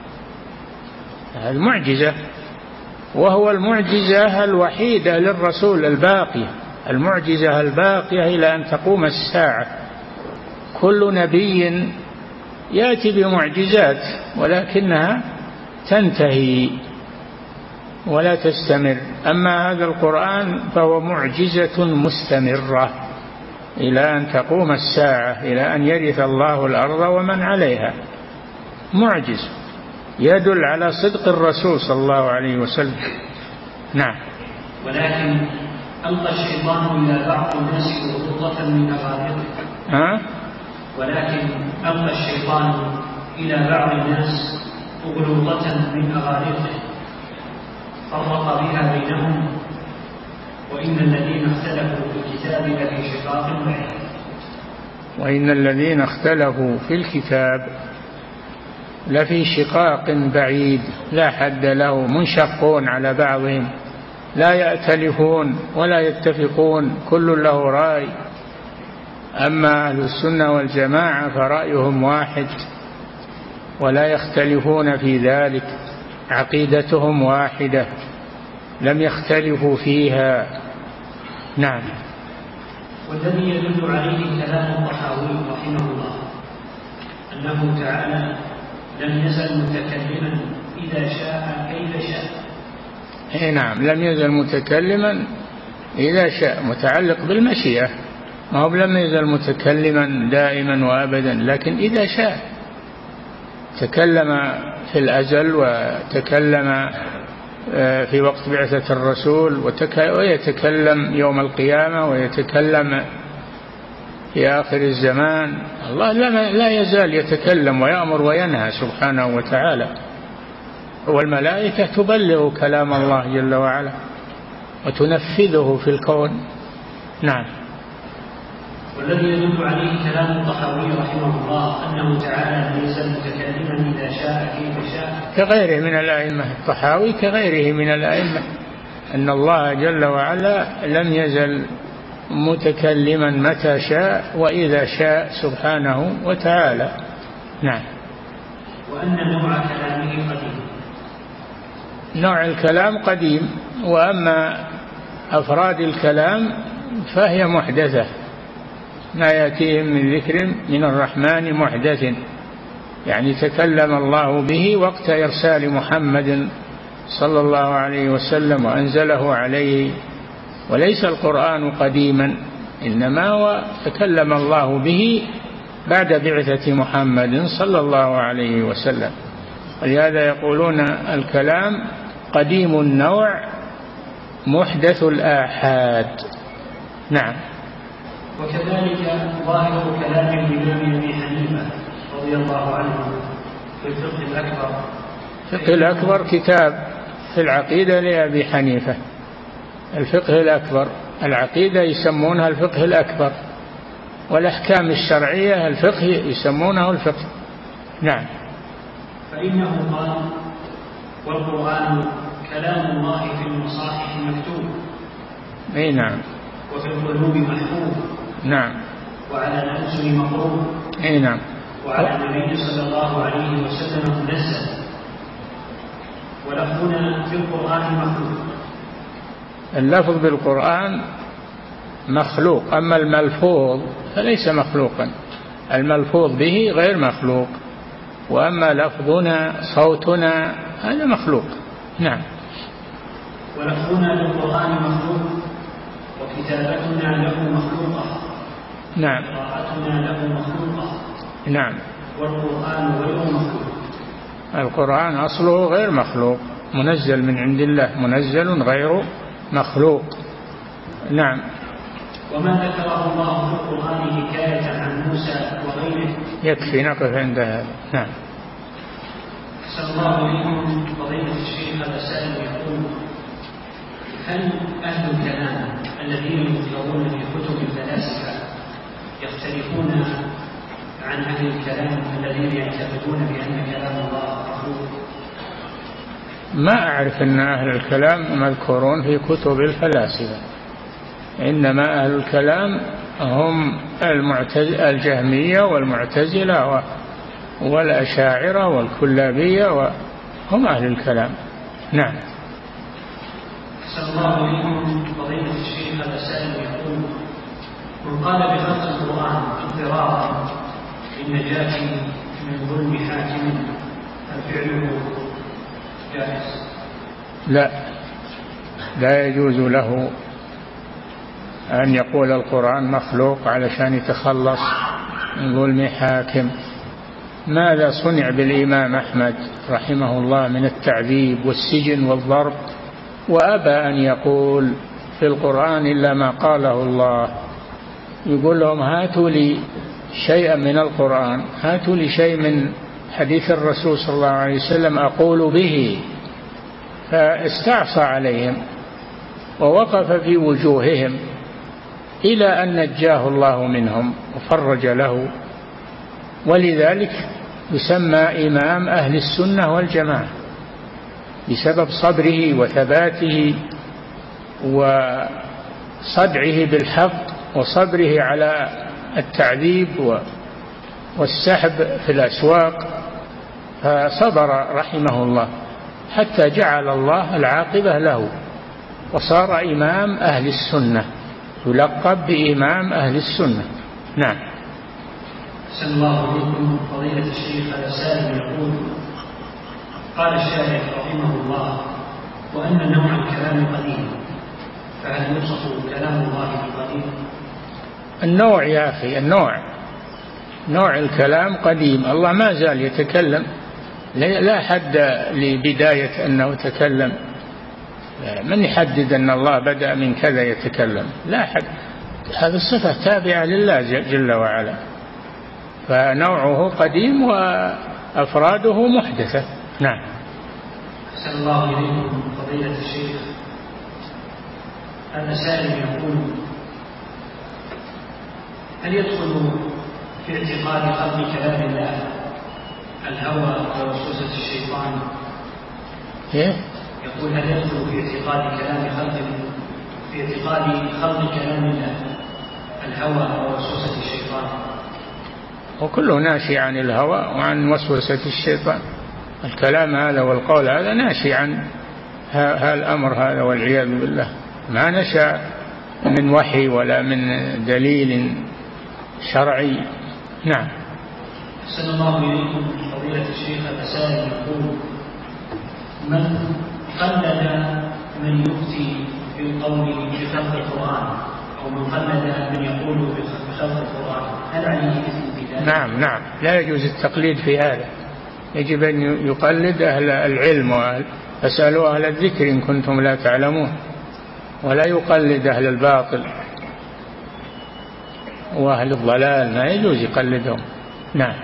B: المعجزة، وهو المعجزة الوحيدة للرسول الباقية، المعجزة الباقية إلى أن تقوم الساعة. كل نبي يأتي بمعجزات ولكنها تنتهي ولا تستمر، أما هذا القرآن فهو معجزة مستمرة إلى أن تقوم الساعة، إلى أن يرث الله الأرض ومن عليها. معجز يدل على صدق الرسول صلى الله عليه وسلم. نعم.
A: ولكن ألقى الشيطان إلى بعض الناس غضوضة من أغاريقه.
B: ها؟
A: ولكن ألقى الشيطان إلى بعض الناس غضوضة من أغاريقه فرق بها بينهم، وإن الذين اختلفوا في الكتاب لفي شقاق بعيد.
B: وإن الذين اختلفوا في الكتاب لفي شقاق بعيد لا حد له، منشقون على بعضهم، لا يأتلفون ولا يتفقون، كل له رأي. أما أهل السنة والجماعة فرأيهم واحد ولا يختلفون في ذلك، عقيدتهم واحدة لم يختلفوا فيها. نعم.
A: والذي يدل عليه كلام الطحاوي رحمه الله أنه تعالى لم يزل متكلما إذا شاء كيف شاء.
B: اي نعم، لم يزل متكلما إذا شاء، متعلق بالمشيئة، ما هو لم يزل متكلما دائما وأبدا، لكن إذا شاء. تكلم في الأزل وتكلم في وقت بعثة الرسول، ويتكلم يوم القيامة، ويتكلم في آخر الزمان. الله لا يزال يتكلم ويأمر وينهى سبحانه وتعالى، والملائكة تبلغ كلام الله جل وعلا وتنفذه في الكون. نعم.
A: والذي يدل عليه كلام الطحاوي رحمه الله أنه تعالى لم يزل متكلما إذا شاء كيف شاء،
B: كغيره من الأئمة. الطحاوي كغيره من الأئمة، أن الله جل وعلا لم يزل متكلما متى شاء وإذا شاء سبحانه وتعالى. نعم.
A: وأن نوع كلامه قديم.
B: نوع الكلام قديم، وأما أفراد الكلام فهي محدثة، ما يأتيهم من ذكر من الرحمن محدث، يعني تكلم الله به وقت إرسال محمد صلى الله عليه وسلم وأنزله عليه، وليس القرآن قديما، إنما هو تكلم الله به بعد بعثة محمد صلى الله عليه وسلم. ولهذا يقولون الكلام قديم النوع محدث الآحاد. نعم.
A: وكذلك ظاهر كلام الإمام أبي حنيفة رضي الله عنه في الفقه الأكبر.
B: الفقه الأكبر كتاب في العقيدة لأبي حنيفة، الفقه الأكبر. العقيدة يسمونها الفقه الأكبر، والأحكام الشرعية الفقه يسمونه الفقه. نعم.
A: فإنه قال: والقرآن كلام الله في المصاحف مكتوب.
B: أي نعم.
A: وفي القلوب محفوظ.
B: نعم.
A: وعلى الألسن مقروء.
B: أي نعم.
A: وعلى النبي صلى الله عليه وسلم منزل. ولفظنا في القرآن مخلوق.
B: اللفظ بالقرآن مخلوق، أما الملفوظ فليس مخلوقا، الملفوظ به غير مخلوق، وأما لفظنا صوتنا هذا مخلوق. نعم.
A: ولفظنا بالقرآن مخلوق، وكتابتنا له مخلوقة.
B: نعم.
A: وقراءتنا له مخلوقة.
B: نعم.
A: والقرآن غير مخلوق.
B: القرآن أصله غير مخلوق، منزل من عند الله، منزل غير مخلوق. نعم.
A: وما ذكره الله في القرآن حكاية عن موسى وغيره.
B: يكفي نقف عند هذا. نعم.
A: صلى الله عليكم. فضيلة الشيخ هذا سائل يقول: هل أهل الكلام الذين يذكرون في كتب الفلاسفة يختلفون عن أهل الكلام الذين يعتقدون بأن كلام الله مخلوق؟
B: ما أعرف أن أهل الكلام مذكورون في كتب الفلاسفة، إنما أهل الكلام هم الجهمية والمعتزلة والأشاعرة والكلابية وهم أهل الكلام. نعم.
A: أحسن الله إليكم فضيلة الشيخ. هذا سائل يقول: من قال بخلق القرآن اضطرارا للنجاة من ظلم حاكم ففعله جائز؟
B: لا، لا يجوز له أن يقول القرآن مخلوق علشان يتخلص من ظلم حاكم. ماذا صنع بالإمام أحمد رحمه الله من التعذيب والسجن والضرب، وأبى أن يقول في القرآن إلا ما قاله الله. يقول لهم: هاتوا لي شيئا من القرآن، هاتوا لي شيء من حديث الرسول صلى الله عليه وسلم أقول به. فاستعصى عليهم ووقف في وجوههم إلى أن نجاه الله منهم وفرج له، ولذلك يسمى إمام أهل السنة والجماعة بسبب صبره وثباته وصدعه بالحق وصبره على التعذيب والسحب في الأسواق. فصبر رحمه الله حتى جعل الله العاقبة له، وصار إمام أهل السنة، يلقب بإمام أهل السنة. نعم.
A: أحسن الله إليكم فضيلة الشيخ. هذا سائل يقول: قال الشارع رحمه الله: وأن نوع الكلام قديم، فهل يوصف كلام الله بالقديم؟
B: النوع يا أخي، النوع نوع الكلام قديم. الله ما زال يتكلم، لا حد لبداية أنه تكلم. من يحدد أن الله بدأ من كذا يتكلم؟ لا حد. هذه الصفة تابعة لله جل وعلا، فنوعه قديم وأفراده محدثة. نعم.
A: أحسن الله إليكم فضيلة الشيخ. هذا سائل يقول: هل يدخل في اعتقاد خلق كلام الله الهوى ووسوسة الشيطان؟
B: إيه؟
A: يقول: هل يدخل في اعتقاد كلام خلق في اعتقاد خلق كلام الله الهوى ووسوسة الشيطان؟
B: وكله ناشئ عن الهوى وعن وسوسة الشيطان. الكلام هذا والقول هذا ناشئ عن هذا الأمر هذا، والعياذ بالله. ما نشأ من وحي ولا من دليل شرعي. نعم.
A: أحسن الله إليكم فضيلة الشيخ. السائل يقول: من قلد من يفتي بالقول بخلق القرآن، أو من قلد من يقول بخلق القرآن، هل عليه إثم بذلك؟
B: نعم نعم، لا يجوز التقليد في هذا. يجب أن يقلد أهل العلم، وأهل فاسألوا أهل الذكر إن كنتم لا تعلمون، ولا يقلد أهل الباطل وأهل الضلال، ما يجوز يقلدهم. نعم.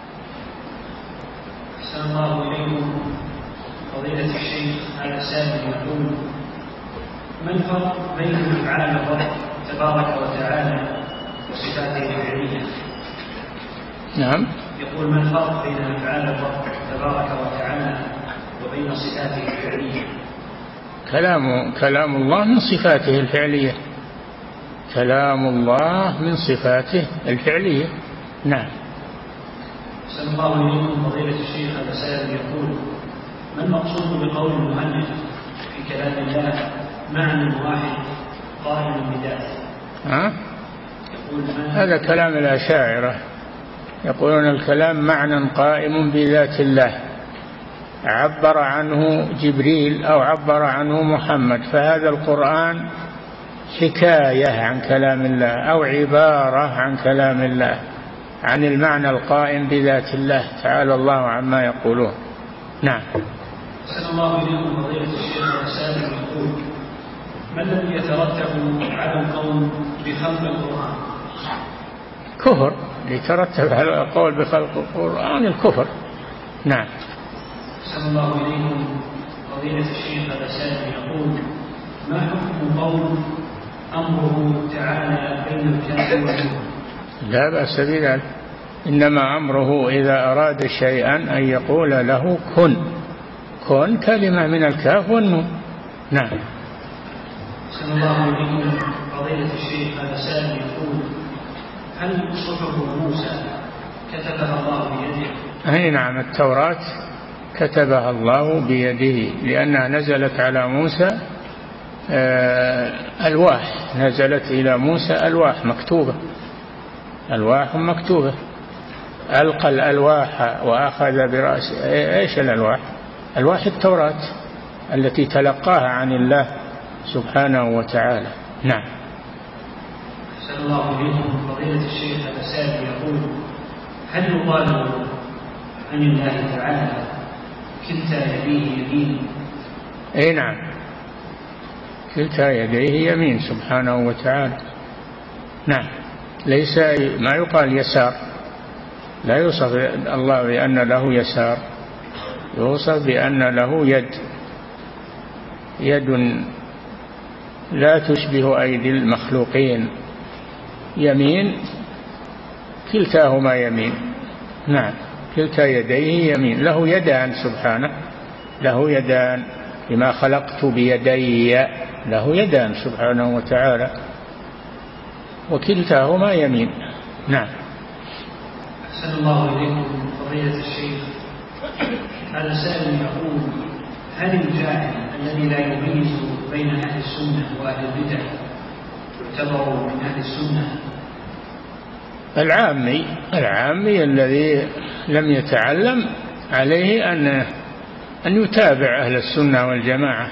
A: أحسن الله إليكم فضيلة الشيخ. هذا سائل يقول: ما الفرق بين أفعال الرب تبارك وتعالى وصفاته الفعلية؟
B: نعم.
A: يقول: ما الفرق بين أفعال الرب تبارك وتعالى وبين صفاته الفعلية؟
B: كلام كلام الله من صفاته الفعلية، كلام الله من صفاته الفعلية. نعم.
A: أحسن الله إليكم فضيلة الشيخ. هذا سائل يقول: ما المقصود بقول المؤلف في كلام الله معنى واحد قائم بذاته؟
B: ها؟ هذا كلام الأشاعرة، يقولون الكلام معنى قائم بذات الله، عبر عنه جبريل أو عبر عنه محمد، فهذا القرآن حكاية عن كلام الله أو عبارة عن كلام الله، عن المعنى القائم بذات الله تعالى الله عما يقولون. نعم.
A: أحسن الله إليكم فضيلة الشيخ. السائل يقول: ما الذي يترتب على القول بخلق القرآن؟
B: كفر. يترتب على القول بخلق القرآن الكفر. نعم.
A: أحسن الله إليكم فضيلة الشيخ. هذا سائل يقول: ما حكم قول أمره تعالى بين الكاف والنون؟
B: لا بأس بذلك، إنما أمره إذا أراد شيئا أن يقول له كن. كن كلمة من الكاف والنون. نعم.
A: أحسن الله إليكم فضيلة الشيخ. هذا سائل يقول: هل صحف موسى كتبها الله بيده؟
B: أي نعم، التوراة كتبها الله بيده لأنها نزلت على موسى ألواح، نزلت إلى موسى ألواح مكتوبة، ألواح مكتوبة. ألقى الألواح وأخذ برأس، إيش الألواح؟ ألواح التوراة التي تلقاها عن الله سبحانه وتعالى. نعم.
A: أحسن الله إليكم. فضيلة الشيخ الأساد يقول: هل يقال عن الله تعالى كلتا يديه يمين؟
B: أي نعم، كلتا يديه يمين سبحانه وتعالى. نعم، ليس ما يقال يسار، لا يوصف الله بأن له يسار، يوصف بأن له يد، يد لا تشبه أيدي المخلوقين، يمين، كلتاهما يمين. نعم، كلتا يديه يمين، له يدان سبحانه، له يدان، لما خلقت بيدي، له يدان سبحانه وتعالى، وكلتاهما يمين. نعم.
A: أحسن الله إليكم. فضيلة الشيخ هذا سائل يقول: هل الجاهل الذي لا يميز بين أهل السنة وأهل البدع يعتبر من أهل السنة؟
B: العامي، العامي الذي لم يتعلم عليه أن أن يتابع أهل السنة والجماعة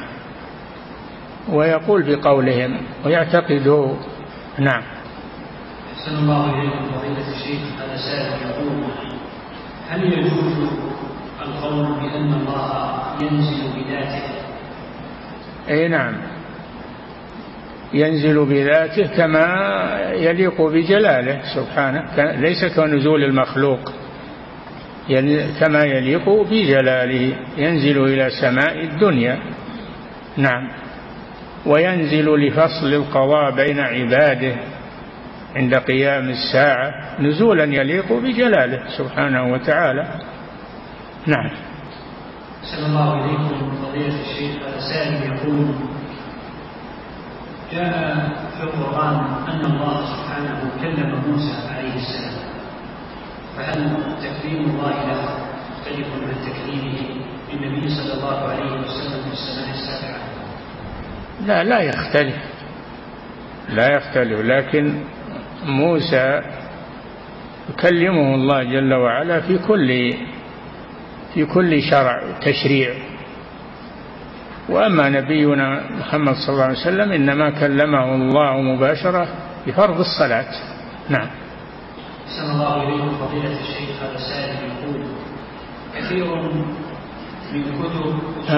B: ويقول بقولهم ويعتقده. نعم.
A: أحسن الله إليكم. فضيلة الشيخ هذا سائل يقول: هل يجوز القول بأن الله ينزل بذاته؟
B: أي نعم، ينزل بذاته كما يليق بجلاله سبحانه، ليس كنزول المخلوق، كما يليق بجلاله، ينزل إلى سماء الدنيا. نعم. وينزل لفصل القضاء بين عباده عند قيام الساعة نزولا يليق بجلاله سبحانه وتعالى. نعم.
A: أحسن الله إليكم. فضيلة الشيخ السائل يقول: جاء في القرآن أن الله سبحانه كلم موسى عليه السلام، فهل تكليم الله له مختلف عن تكليمه للنبي صلى الله عليه وسلم في السماء السابعة؟
B: لا، لا يختلف، لا يختلف، لكن موسى يكلمه الله جل وعلا في كل في كل شرع تشريع، وأما نبينا محمد صلى الله عليه وسلم إنما كلمه الله مباشرة بفرض الصلاة. نعم.
A: أحسن الله إليكم. فضيلة الشيخ هذا سائل يقول: كثير من كتب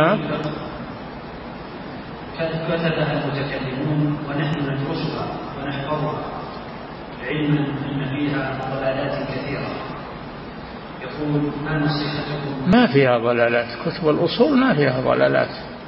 A: كتبها المتكلمون ونحن ندرسها ونحفظها علما أن فيها ضلالات كثيرة، يقول: ما نصيحتكم؟
B: ما فيها ضلالات، كتب الأصول ما فيها ضلالات،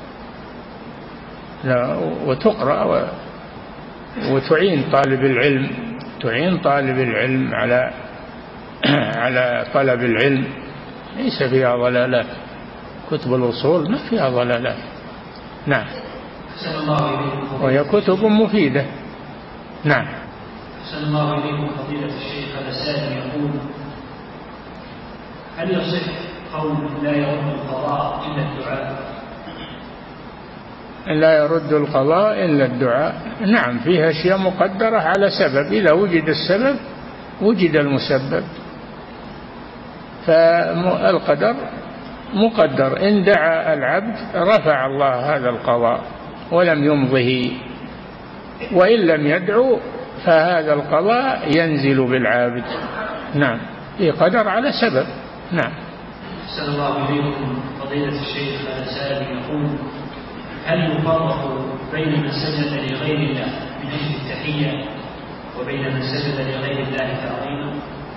B: لا، وتقرأ و... وتعين طالب العلم، تعين طالب العلم على على طلب العلم، ليس فيها ضلالات، كتب الأصول ما فيها ضلالات. نعم.
A: أحسن الله إليكم.
B: وهي كتب مفيدة. نعم.
A: أحسن الله إليكم. فضيلة الشيخ هذا سائل يقول: هل يصح قول لا يرد القضاء إلا الدعاء؟
B: لا يرد القضاء إلا الدعاء. نعم، فيها أشياء مقدرة على سبب، إذا وجد السبب وجد المسبب، فالقدر مقدر، إن دعا العبد رفع الله هذا القضاء ولم يمضه، وإن لم يدعو فهذا القضاء ينزل بالعابد. نعم، في قدر على سبب. نعم.
A: أحسن الله إليكم. فضيلة الشيخ السائل يقول: هل يفرق بين من سجد لغير الله من أجل التحية وبين من سجد لغير الله تعظيما؟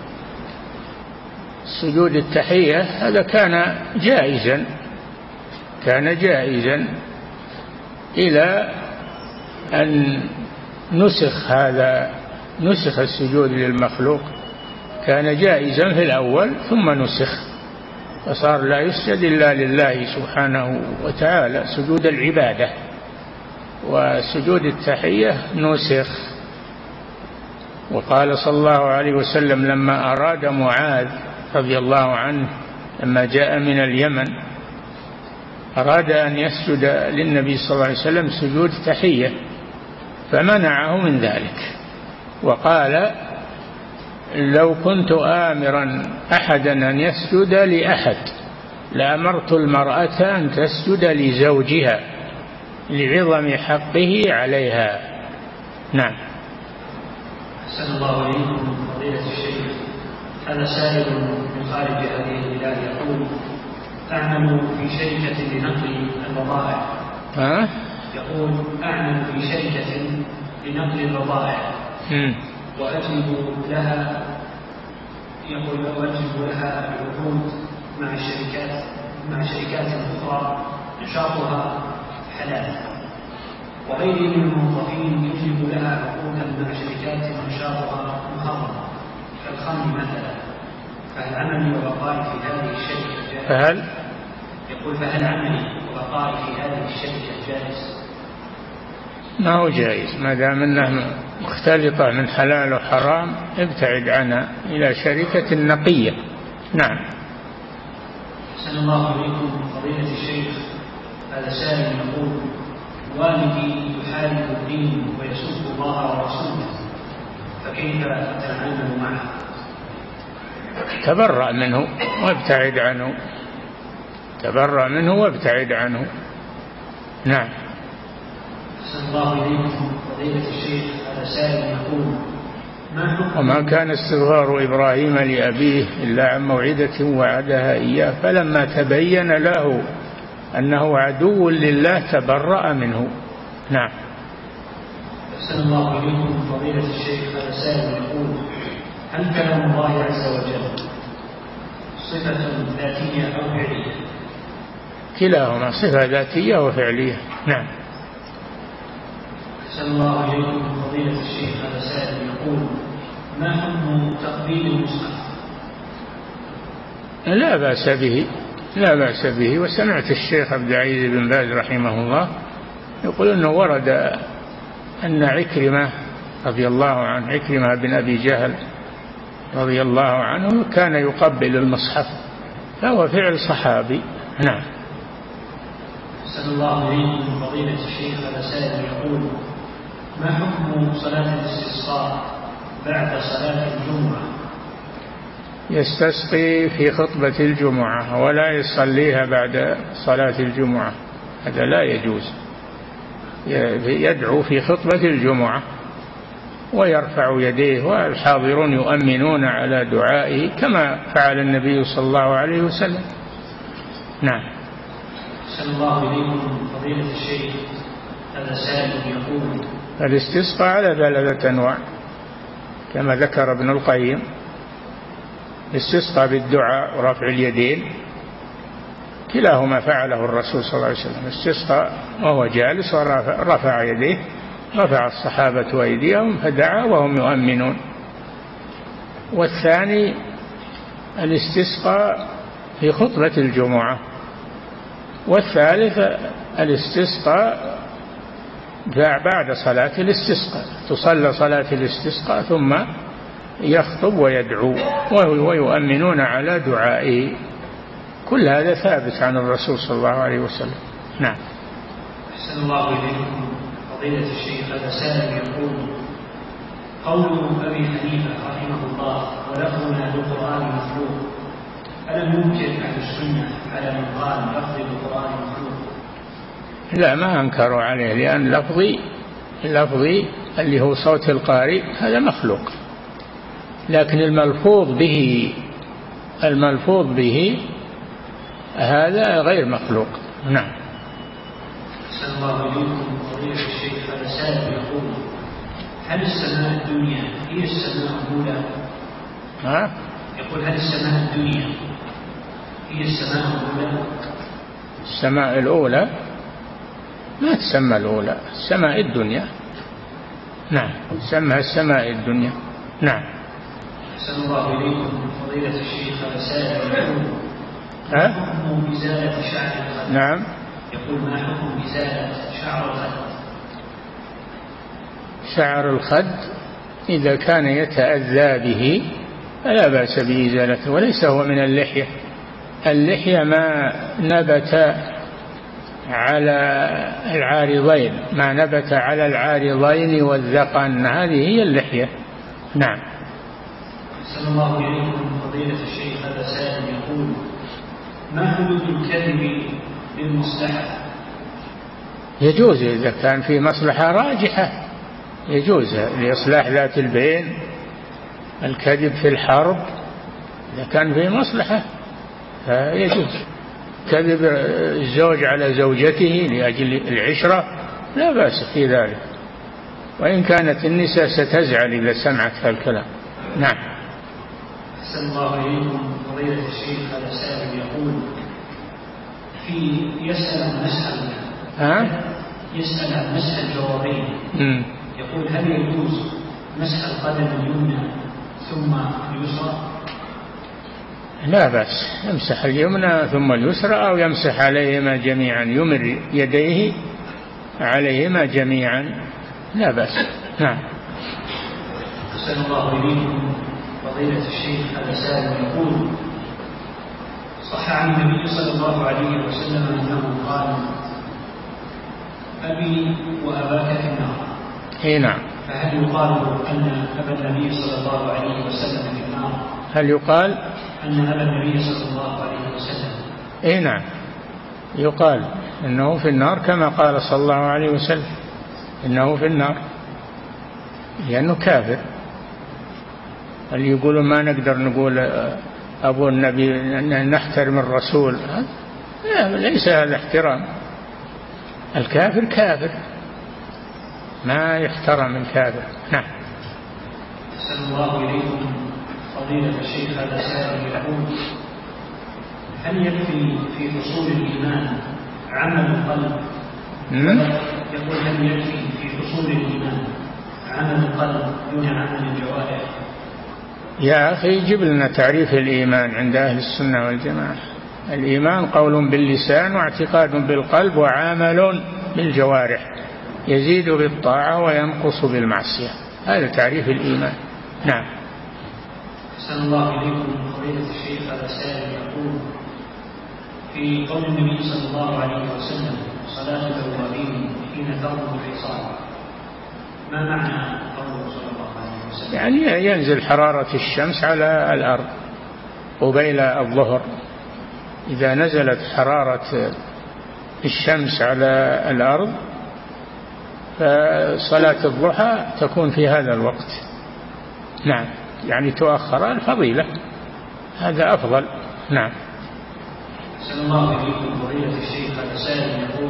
B: سجود التحية هذا كان جائزا، كان جائزا إلى أن نسخ هذا، نسخ السجود للمخلوق، كان جائزا في الأول ثم نسخ فصار لا يسجد إلا لله سبحانه وتعالى، سجود العبادة، وسجود التحية نسخ وقال صلى الله عليه وسلم لما أراد معاذ رضي الله عنه لما جاء من اليمن أراد أن يسجد للنبي صلى الله عليه وسلم سجود تحية فمنعه من ذلك وقال لو كنت آمرا أحدا أن يسجد لأحد لأمرت المرأة أن تسجد لزوجها لعظم حقه عليها. نعم.
A: أحسن الله إليكم فضيلة الشيخ. هذا سائل من خارج هذه البلاد يقول أعمل في شركة لنقل البضائع.
B: ها؟
A: يقول أعمل في شركة لنقل البضائع وأجلب لها يقول وأجلب لها العقود مع الشركات مع شركات أخرى نشاطها حلال، وغيري من الموظفين يجلب لها عقودا مع شركات نشاطها محرم كالخمر مثلا، فهل عملي وبقائي في هذه الشركة جائز؟
B: فهل
A: يقول فهل عملي وبقائي في هذه الشركة جائز؟
B: ما هو جائز ما دام انها مختلطة من حلال وحرام ابتعد عنها إلى شركة نقية. نعم.
A: أحسن الله إليكم فضيلة الشيخ. هذا سائل يقول والدي يحارب الدين ويسب الله ورسوله فكيف أتعامل معه؟
B: تبرأ منه وابتعد عنه تبرأ منه وابتعد عنه. نعم.
A: أحسن الله إليكم فضيلة الشيخ. هذا سائل يقول
B: وما كان استغفار إبراهيم لأبيه إلا عن موعدة وعدها إياه فلما تبين له أنه عدو لله تبرأ منه. نعم.
A: أحسن الله إليكم فضيلة الشيخ. هذا سائل يقول هل كلام الله عز وجل صفة ذاتية أو فعلية؟
B: كلاهما صفة ذاتية وفعلية. نعم.
A: أحسن الله إليكم فضيلة الشيخ. هذا سائل يقول ما حكم تقبيل المصحف؟
B: لا بأس به لا بأس به وسمعت الشيخ عبد العزيز بن باز رحمه الله يقول أنه ورد أن عكرمة رضي الله عنه عكرمة بن أبي جهل رضي الله عنه كان يقبل المصحف فهو فعل صحابي. نعم.
A: أحسن الله إليكم فضيلة الشيخ. هذا سائل يقول ما حكم صلاة الاستسقاء بعد صلاة الجمعة؟
B: يستسقي في خطبة الجمعة ولا يصليها بعد صلاة الجمعة، هذا لا يجوز. يدعو في خطبة الجمعة ويرفع يديه والحاضرون يؤمنون على دعائه كما فعل النبي صلى الله عليه وسلم. نعم.
A: أحسن الله إليكم فضيلة الشيخ. هذا سائل يقول
B: الاستسقاء على ثلاثة أنواع كما ذكر ابن القيم. الاستسقاء بالدعاء ورفع اليدين كلاهما فعله الرسول صلى الله عليه وسلم. استسقى وهو جالس ورفع يديه رفع الصحابة أيديهم فدعا وهم يؤمنون. والثاني الاستسقاء في خطبة الجمعة. والثالث الاستسقاء بعد صلاة الاستسقاء تصلى صلاة الاستسقاء ثم يخطب ويدعو ويؤمنون على دعائه. كل هذا ثابت عن الرسول صلى الله عليه وسلم. نعم.
A: أحسن الله إليكم فضيلة الشيخ. هذا سائل يقول قول أبي حنيفة رحمه الله ولفظنا بالقرآن مخلوق ألم ينكر أهل السنة على من قال لفظ القرآن مخلوق؟
B: لا ما أنكروا عليه لأن لفظي لفظي اللي هو صوت القارئ هذا مخلوق، لكن الملفوظ به الملفوظ به هذا غير مخلوق. نعم.
A: أحسن الله إليكم فضيلة الشيخ. هذا سائل يقول هل السماء الدنيا هي السماء الأولى؟
B: ها؟
A: يقول هل السماء الدنيا هي السماء الأولى؟
B: السماء الأولى ما تسمى الأولى، السماء الدنيا. نعم. سمها السماء الدنيا. نعم.
A: أحسن الله إليكم فضيلة الشيخ. هذا سائل يقول
B: ها؟
A: ما حكم إزالة شعر الخد؟
B: نعم.
A: يقول ما حكم إزالة شعر الخد؟
B: شعر الخد إذا كان يتأذى به فلا بأس بإزالته، وليس هو من اللحية. اللحية ما نبت على العارضين، ما نبت على العارضين والذقن، هذه هي اللحية. نعم.
A: أحسن الله إليكم فضيلة الشيخ. هذا سائل يقول: ما حدود الكذب للمصلحة؟
B: يجوز إذا كان في مصلحة راجحة، يجوز لإصلاح ذات البين. الكذب في الحرب إذا كان في مصلحة فيجوز. كذب الزوج على زوجته لأجل العشرة لا بأس في ذلك، وإن كانت النساء ستزعل إذا سمعت هالكلام. نعم.
A: أحسن الله إليكم فضيلة الشيخ. هذا سائل يقول: في يسأل مسألة
B: ها؟
A: يسأل عن مسح الجوارين. يقول: هل يجوز مسح القدم اليمنى ثم اليسرى؟
B: لا بأس، يمسح اليمنى ثم اليسرى، أو يمسح عليهما جميعا، يمر يديه عليهما جميعا، لا بأس. نعم.
A: أحسن الله إليكم فضيلة الشيخ. هذا سائل يقول: صح عن النبي صلى الله عليه وسلم أنه قال: أبي وأباك في النار.
B: اي نعم.
A: فهل يقال أن أبا النبي صلى الله عليه وسلم في النار؟
B: هل يقال
A: أن أبا النبي صلى الله عليه وسلم؟
B: اي نعم، يقال إنه في النار كما قال صلى الله عليه وسلم إنه في النار، لأنه كافر. اللي يقولون ما نقدر نقول أبو النبي نحترم الرسول، ليس هذا احترام. الكافر كافر، ما يحترم الكافر. نعم.
A: أحسن الله إليكم فضيلة الشيخ. هذا سائل يقول: هل يكفي في حصول الإيمان عمل القلب؟ يقول: هل يكفي في حصول الإيمان عمل القلب دون عمل الجوارح؟
B: يا أخي جب لنا تعريف الإيمان عند أهل السنة والجماعة. الإيمان قول باللسان واعتقاد بالقلب وعمل بالجوارح، يزيد بالطاعة وينقص بالمعصية، هذا تعريف الإيمان. نعم.
A: أحسن الله إليكم فضيلة الشيخ. هذا سائل يقول: في قول النبي صلى الله عليه وسلم: صلاة الأوابين حين ترمض الحصان، ما معنى قوله صلى الله عليه وسلم؟
B: يعني ينزل حرارة الشمس على الأرض قبيل الظهر، إذا نزلت حرارة الشمس على الأرض فصلاة الضحى تكون في هذا الوقت. نعم، يعني تؤخر الفضيلة، هذا أفضل. نعم.
A: أحسن الله إليكم فضيلة الشيخ. هذا سائل يقول: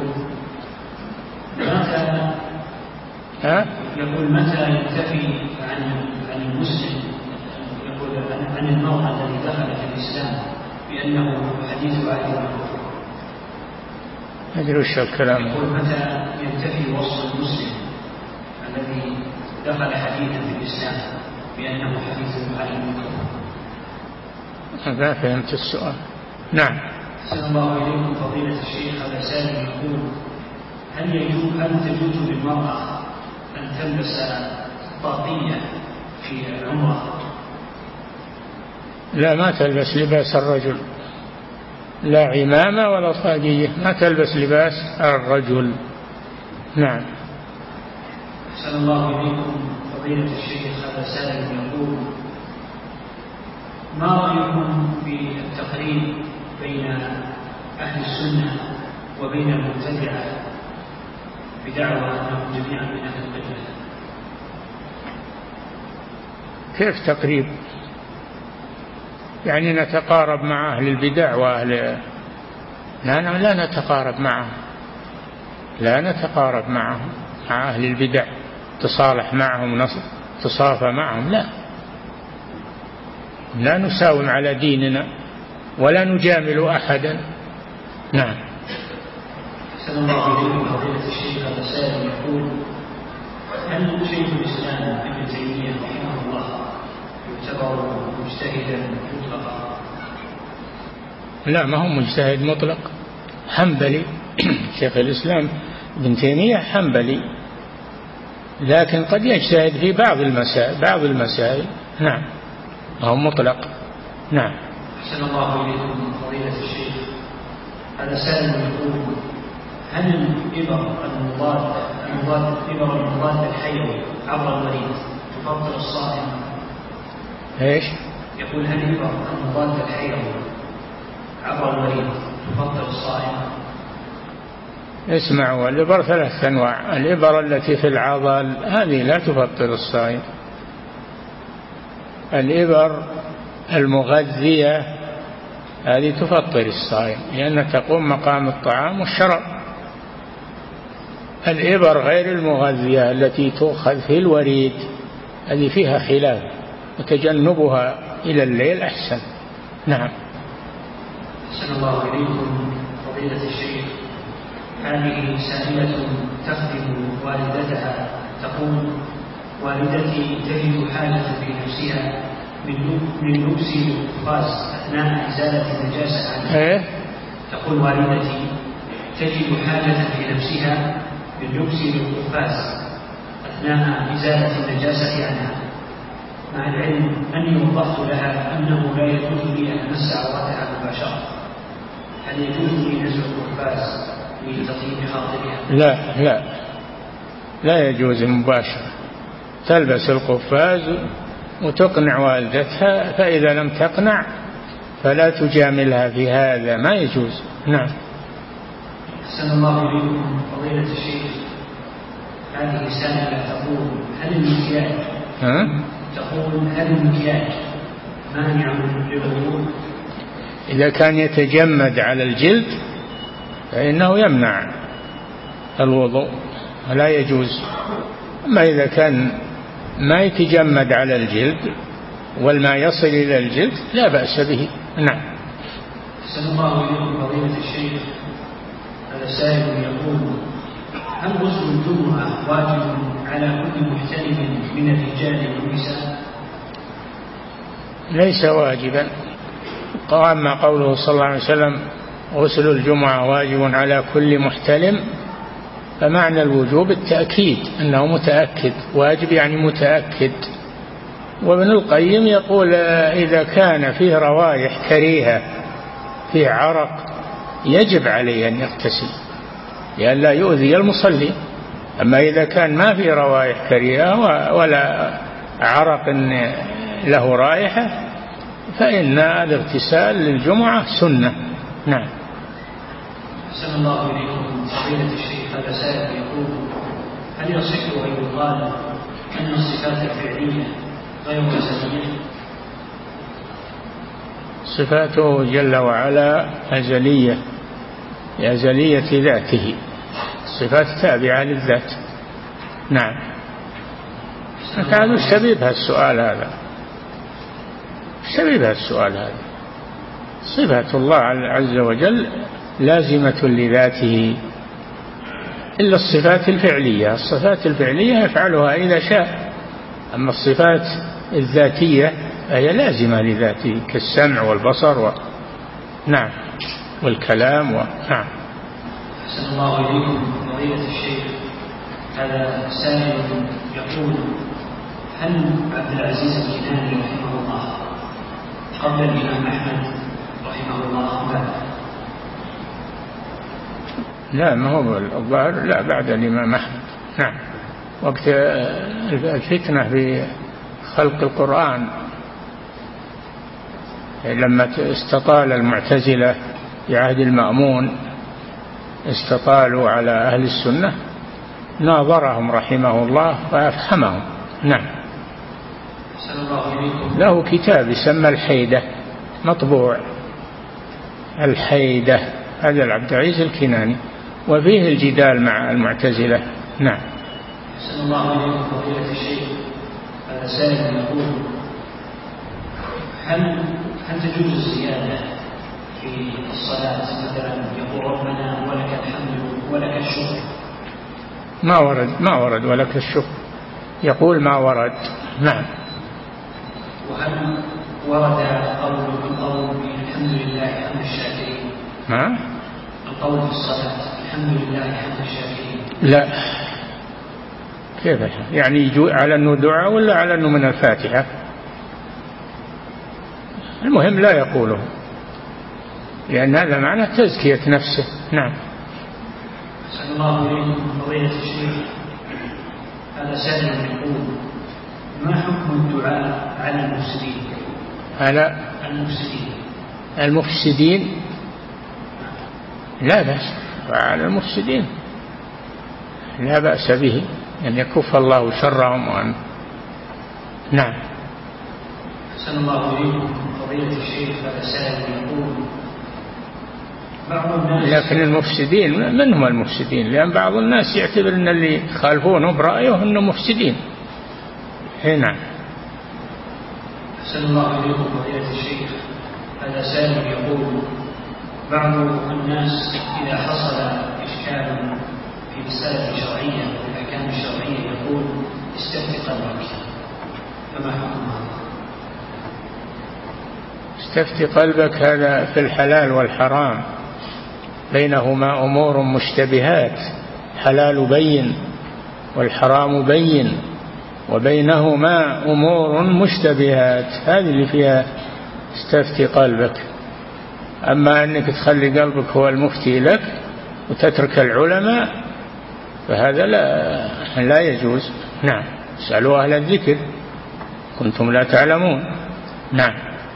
A: متى
B: ها؟
A: يقول متى ينتفي عن عن المسلم، يقول عن المرأة الذي دخل في الإسلام بأنه حديث عهد بالكفر؟
B: أدري وش الكلام.
A: يقول: متى ينتفي وصف المسلم الذي دخل حديثا في الإسلام بأنه حديث عهد بالكفر؟
B: ما فهمت السؤال. نعم.
A: أحسن الله إليكم فضيلة الشيخ. هذا سائل يقول: هل يجوز أن تجوز للمرأة أن تلبس طاقية في العمرة؟
B: لا، ما تلبس لباس الرجل، لا عمامة ولا طاقية، ما تلبس لباس الرجل. نعم.
A: أحسن الله إليكم فضيلة الشيخ. هذا سائل يقول: ما رأيكم في التقريب بين أهل السنة وبين المبتدعة بدعوى أنهم جميعا من أهل القبلة؟
B: كيف تقريب؟ يعني نتقارب مع أهل البدع وأهل لا لا نتقارب معهم، لا نتقارب معهم مع أهل البدع، تصالح معهم، تصافى معهم، لا لا نساوم على ديننا ولا نجامل أحدا. نعم.
A: أحسن الله إليكم فضيلة الشيخ. هذا سائل يقول: هل شيخ الإسلام ابن تيمية رحمه الله يعتبر مجتهدا مطلقا؟
B: لا، ما هو مجتهد مطلق، حنبلي. شيخ الإسلام ابن تيمية حنبلي، لكن قد يجتهد في بعض المسائل بعض المسائل نعم، هو مطلق. نعم.
A: أحسن الله إليكم فضيلة الشيخ. هذا سائل يقول: هل الإبر المضاد المضاد الإبر المضاد الحيوي عبر الوريد تفطر الصائم؟
B: ايش؟
A: يقول: هل الإبر المضاد الحيوي عبر الوريد تفطر الصائم؟
B: اسمعوا، الإبر ثلاث أنواع. الإبر التي في العضل هذه لا تفطر الصائم. الإبر المغذية هذه تفطر الصائم لأنها تقوم مقام الطعام والشراب. الإبر غير المغذية التي تؤخذ في الوريد هذه فيها خلاف، وتجنبها إلى الليل أحسن. نعم.
A: أحسن الله إليكم فضيلة الشيخ. هذه سائلة تخدم والدتها تقول: والدتي تجد حاجة في نفسها من لبس القفاز أثناء إزالة النجاسة عنها. تقول: والدتي تجد حاجة في نفسها من لبس القفاز أثناء إزالة النجاسة عنها، مع العلم أني وضحت لها أنه لا يجوز لي أن أمس عورتها مباشرة. هل يجوز لي نزع القفاز لتطيب خاطرها؟
B: لا لا لا يجوز مباشرة. تلبس القفاز وتقنع والدتها، فإذا لم تقنع فلا تجاملها في هذا، ما يجوز. نعم.
A: أحسن الله إليكم فضيلة الشيخ. هذه سائلة تقول: هل المكياج
B: ها؟
A: تقول هل المكياج مانع للوضوء؟
B: إذا كان يتجمد على الجلد فإنه يمنع الوضوء ولا يجوز. أما إذا كان ما يتجمد على الجلد والماء يصل إلى الجلد لا بأس به. نعم.
A: أحسن الله إليكم فضيلة الشيخ. هذا سائل يقول: هل غسل الجمعة واجب على كل محتلم من الرجال والنساء؟
B: ليس واجبا. أما قوله صلى الله عليه وسلم: غسل الجمعة واجب على كل محتلم، فمعنى الوجوب التأكيد، أنه متأكد، واجب يعني متأكد. وابن القيم يقول: إذا كان فيه روائح كريهة فيه عرق يجب عليه أن يغتسل لئلا يؤذي المصلي. أما إذا كان ما فيه روائح كريهة ولا عرق له رائحة فإن الاغتسال للجمعة سنة. نعم.
A: أحسن الله إليكم فضيلة الشيخ. هذا سائل يقول: هل يصح أن يقال أن الصفات الفعلية غير أزلية؟
B: صفاته جل وعلا أزلية لأزلية ذاته، الصفات تابعة للذات. نعم. كانوا شبيبها السؤال هذا شبيبها السؤال هذا صفات الله عز وجل لازمة لذاته إلا الصفات الفعلية. الصفات الفعلية يفعلها إذا شاء، أما الصفات الذاتية فهي لازمة لذاته كالسمع والبصر و... نعم والكلام و... نعم.
A: أحسن الله إليكم فضيلة الشيخ. هذا سائل يقول: هل عبد العزيز الكناني رحمه الله قبل الإمام أحمد رحمه الله بعد؟
B: لا، ما هو الظاهر لا بعد الإمام أحمد. نعم. وقت الفتنة في خلق القرآن لما استطال المعتزلة في عهد المأمون، استطالوا على أهل السنة، ناظرهم رحمه الله فأفهمهم. نعم. له كتاب يسمى الحيدة مطبوع، الحيدة، هذا العبد العزيز الكناني، وفيه الجدال مع المعتزلة. نعم.
A: أحسن الله إليكم فضيلة الشيخ. هذا سائل يقول: هل هل تجوز الزيادة في الصلاة؟ مثلا يقول: ربنا ولك الحمد ولك الشكر.
B: ما ورد ما ورد ولك الشكر، يقول ما ورد. نعم.
A: وهل ورد قول القول الحمد لله حمد الشاكرين؟
B: ما
A: القول في الصلاة الحمد لله حمد الشاكرين؟
B: لا كيف يعني يجو على أنه دعاء ولا على أنه من الفاتحة؟ المهم لا يقوله، لأن هذا معنى تزكية نفسه. نعم.
A: أحسن الله إليكم فضيلة الشيخ، هذا سائل يقول: ما حكم الدعاء على المفسدين؟
B: على
A: المفسدين
B: المفسدين لا بأس، وعلى المفسدين لا بأس به، أن يكف الله شرهم وأن. نعم.
A: أحسن الله إليكم فضيلة الشيخ، هذا سائل يقول: بعض الناس.
B: لكن المفسدين من هم المفسدين؟ لأن بعض الناس يعتبر أن اللي يخالفونه برأيه أنه مفسدين. هنا.
A: أحسن الله إليكم فضيلة الشيخ، هذا سائل يقول: بعض الناس إذا حصل إشكال في مسألة شرعية في الأحكام الشرعية يقول: استفتي قلبك، فما حكم هذا؟
B: استفتي قلبك هذا في الحلال والحرام، بينهما أمور مشتبهات، حلال بين والحرام بين، وبينهما أمور مشتبهات، هذه اللي فيها استفتي قلبك. أما أنك تخلي قلبك هو المفتي لك وتترك العلماء فهذا لا لا يجوز. نعم. اسألوا أهل الذكر كنتم لا تعلمون. نعم.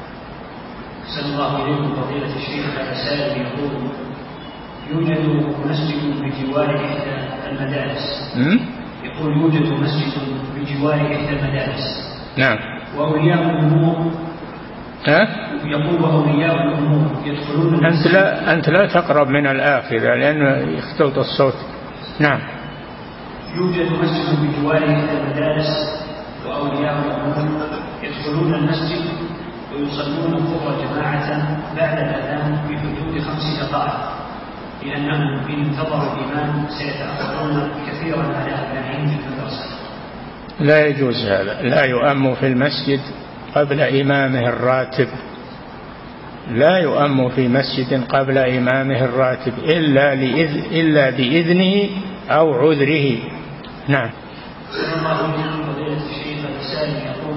A: أحسن الله إليكم فضيلة الشيخ، هذا سائل يقول: يوجد مسجد بجوار إحدى المدارس. يقول: يوجد مسجد بجوار إحدى المدارس.
B: نعم.
A: وأولياء الأمور.
B: ها؟ يقول:
A: وأولياء الأمور يدخلون.
B: أنت لا أنت لا تقرب من الآخرة لأنه يختلط الصوت. نعم.
A: يوجد مسجد بجوار إحدى المدارس وأولياء الأمور يدخلون المسجد ويصلون الظهر جماعة بعد الأذان في حدود خمس دقائق، لأنهم إن انتظروا الإمام سيتأخرون كثيرا على أبنائهم في المدرسة.
B: لا يجوز هذا، لا يؤم في المسجد قبل إمامه الراتب، لا يؤم في مسجد قبل إمامه الراتب إلا لإذ إلا بإذنه أو عذره. نعم.
A: فضيلة الشيخ السائل يقول: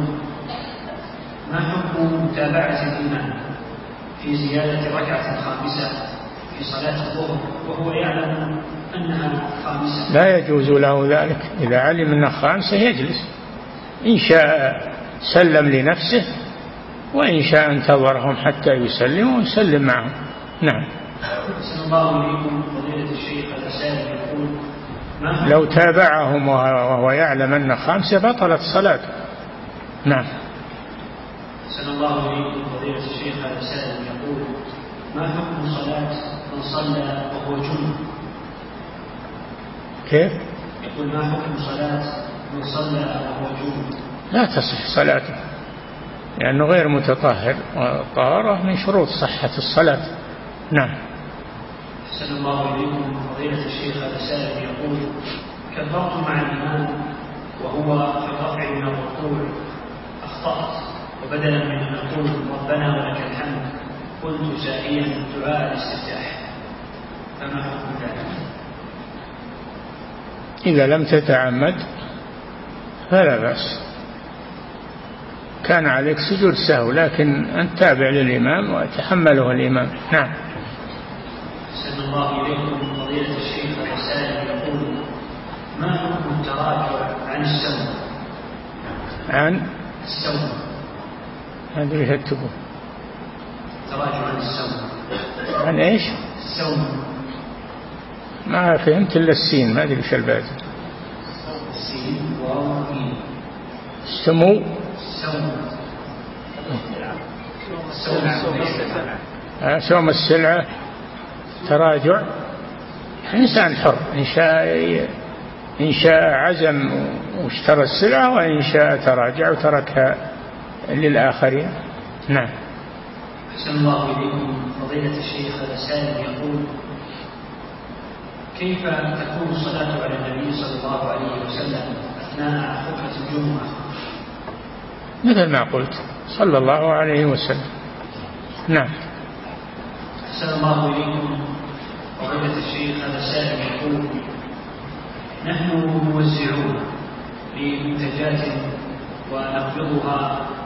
A: ما حكم متابعة الإمام في زيادة ركعة خامسة في صلاة الظهر وهو يعلم أنها خامسة؟
B: لا يجوز له ذلك، إذا علم أنها خامسة يجلس، إن شاء سلم لنفسه وإن شاء انتظرهم حتى يسلموا ويسلم معهم. نعم.
A: أحسن الله إليكم فضيلة الشيخ السائل يقول:
B: لو تابعهم وهو يعلم أن خامسة بطلت صلاته. نعم.
A: أحسن الله إليكم فضيلة الشيخ السائل يقول: ما حكم صلاة من صلى وهو جنب؟
B: كيف؟
A: يقول: ما حكم صلاة من صلى وهو جنب؟
B: لا تصح صلاته لأنه غير متطهر، والطهارة من شروط صحة الصلاة. نعم.
A: أحسن الله إليكم فضيلة الشيخ السائل يقول: كبرت مع الإمام وهو في الرفع من الركوع أخطأت، وبدلا من أن أقول ربنا ولك الحمد قلت سائيا دعاء الاستفتاح، فما حكم ذلك؟
B: إذا لم تتعمد فلا بأس، كان عليك سجود سهو، لكن أن تابع للإمام وتحمله الإمام. نعم.
A: أحسن الله إليكم فضيلة الشيخ السائل يقول: ما حكم التراجع عن السوم؟
B: عن
A: السوم
B: هذا يكتبه.
A: التراجع عن السوم.
B: عن إيش؟
A: السوم.
B: ما فهمت إلا السين، ما أدري إيش الباقي.
A: السين واو ميم.
B: السمو.
A: السوم. السوم.
B: سوم السلعة. تراجع. إنسان حر، إن شاء إن شاء عزم واشترى السلعة، وإن شاء تراجع وتركها للآخرين. نعم.
A: أحسن الله إليكم فضيلة الشيخ السائل يقول: كيف تكون الصلاة على النبي صلى الله عليه وسلم أثناء خطبة الجمعة؟
B: مثل ما قلت صلى الله عليه وسلم. نعم.
A: أحسن الله إليكم فضيلة الشيخ السائل يقول: نحن موزعون بمنتجات ونقبضها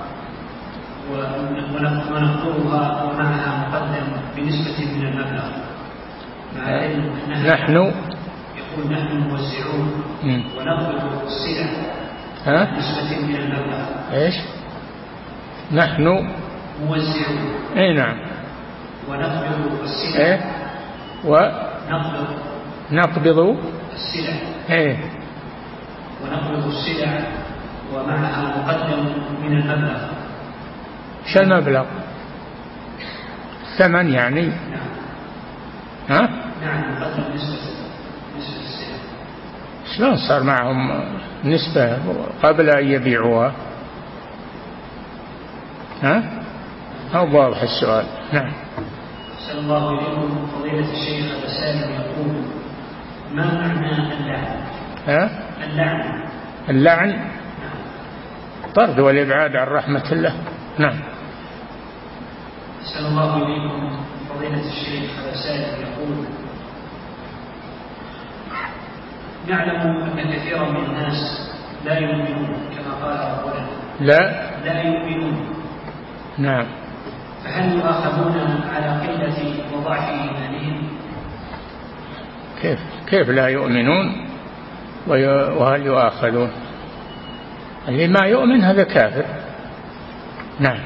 A: ونقبضها ومعها مقدم بنسبة من المبلغ، مع العلم
B: نحن
A: يقول نحن موزعون ونقبض السلع بنسبة من المبلغ.
B: ايش؟ نحن
A: موزعون.
B: اي نعم.
A: ونقبض السلع.
B: ايه ونقبض نقبض
A: السلع.
B: ايه
A: ونقبض السلع ومعها مقدم من المبلغ.
B: ايش المبلغ؟ ثمن يعني؟
A: نعم.
B: ها؟
A: نعم مقدم نسبة نسبة السلع.
B: شلون صار معهم نسبة قبل أن يبيعوها؟ ها؟ أو واضح السؤال. نعم.
A: أحسن الله إليكم. فضيلة الشيخ الرسالة يقول ما معنى اللعن؟
B: ها؟
A: اللعن.
B: اللعن
A: نعم.
B: طرد والإبعاد عن رحمة الله. نعم.
A: أحسن الله إليكم. فضيلة الشيخ الرسالة يقول نعلم أن كثيرا من الناس لا يؤمنون كما قال ربنا
B: لا
A: لا يؤمنون.
B: نعم.
A: فهل يؤاخذون على قلة وضعف إيمانهم؟
B: كيف كيف لا يؤمنون وهل يؤاخذون؟ اللي ما يؤمن هذا كافر. نعم.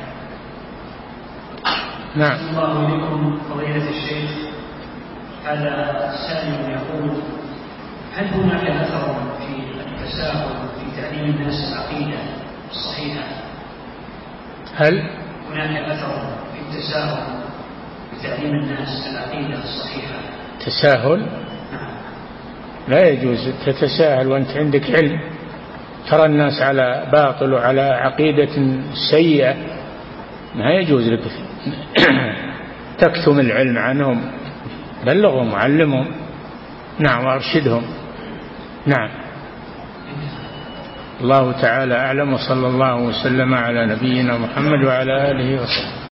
B: نعم.
A: الله إليكم. فضيلة الشيخ هذا سائل يقول هل هناك أثر في التساهل في تعليم الناس العقيدة الصحيحة؟
B: هل
A: هناك أثر في التساهل في تعليم الناس العقيدة الصحيحة؟
B: تساهل؟
A: نعم.
B: لا يجوز تتساهل وأنت عندك علم، ترى الناس على باطل وعلى عقيدة سيئة، ما يجوز لك تكتم العلم عنهم، بلغهم وعلمهم. نعم وأرشدهم. نعم. الله تعالى أعلم، وصلى الله وسلم على نبينا محمد وعلى آله وصحبه.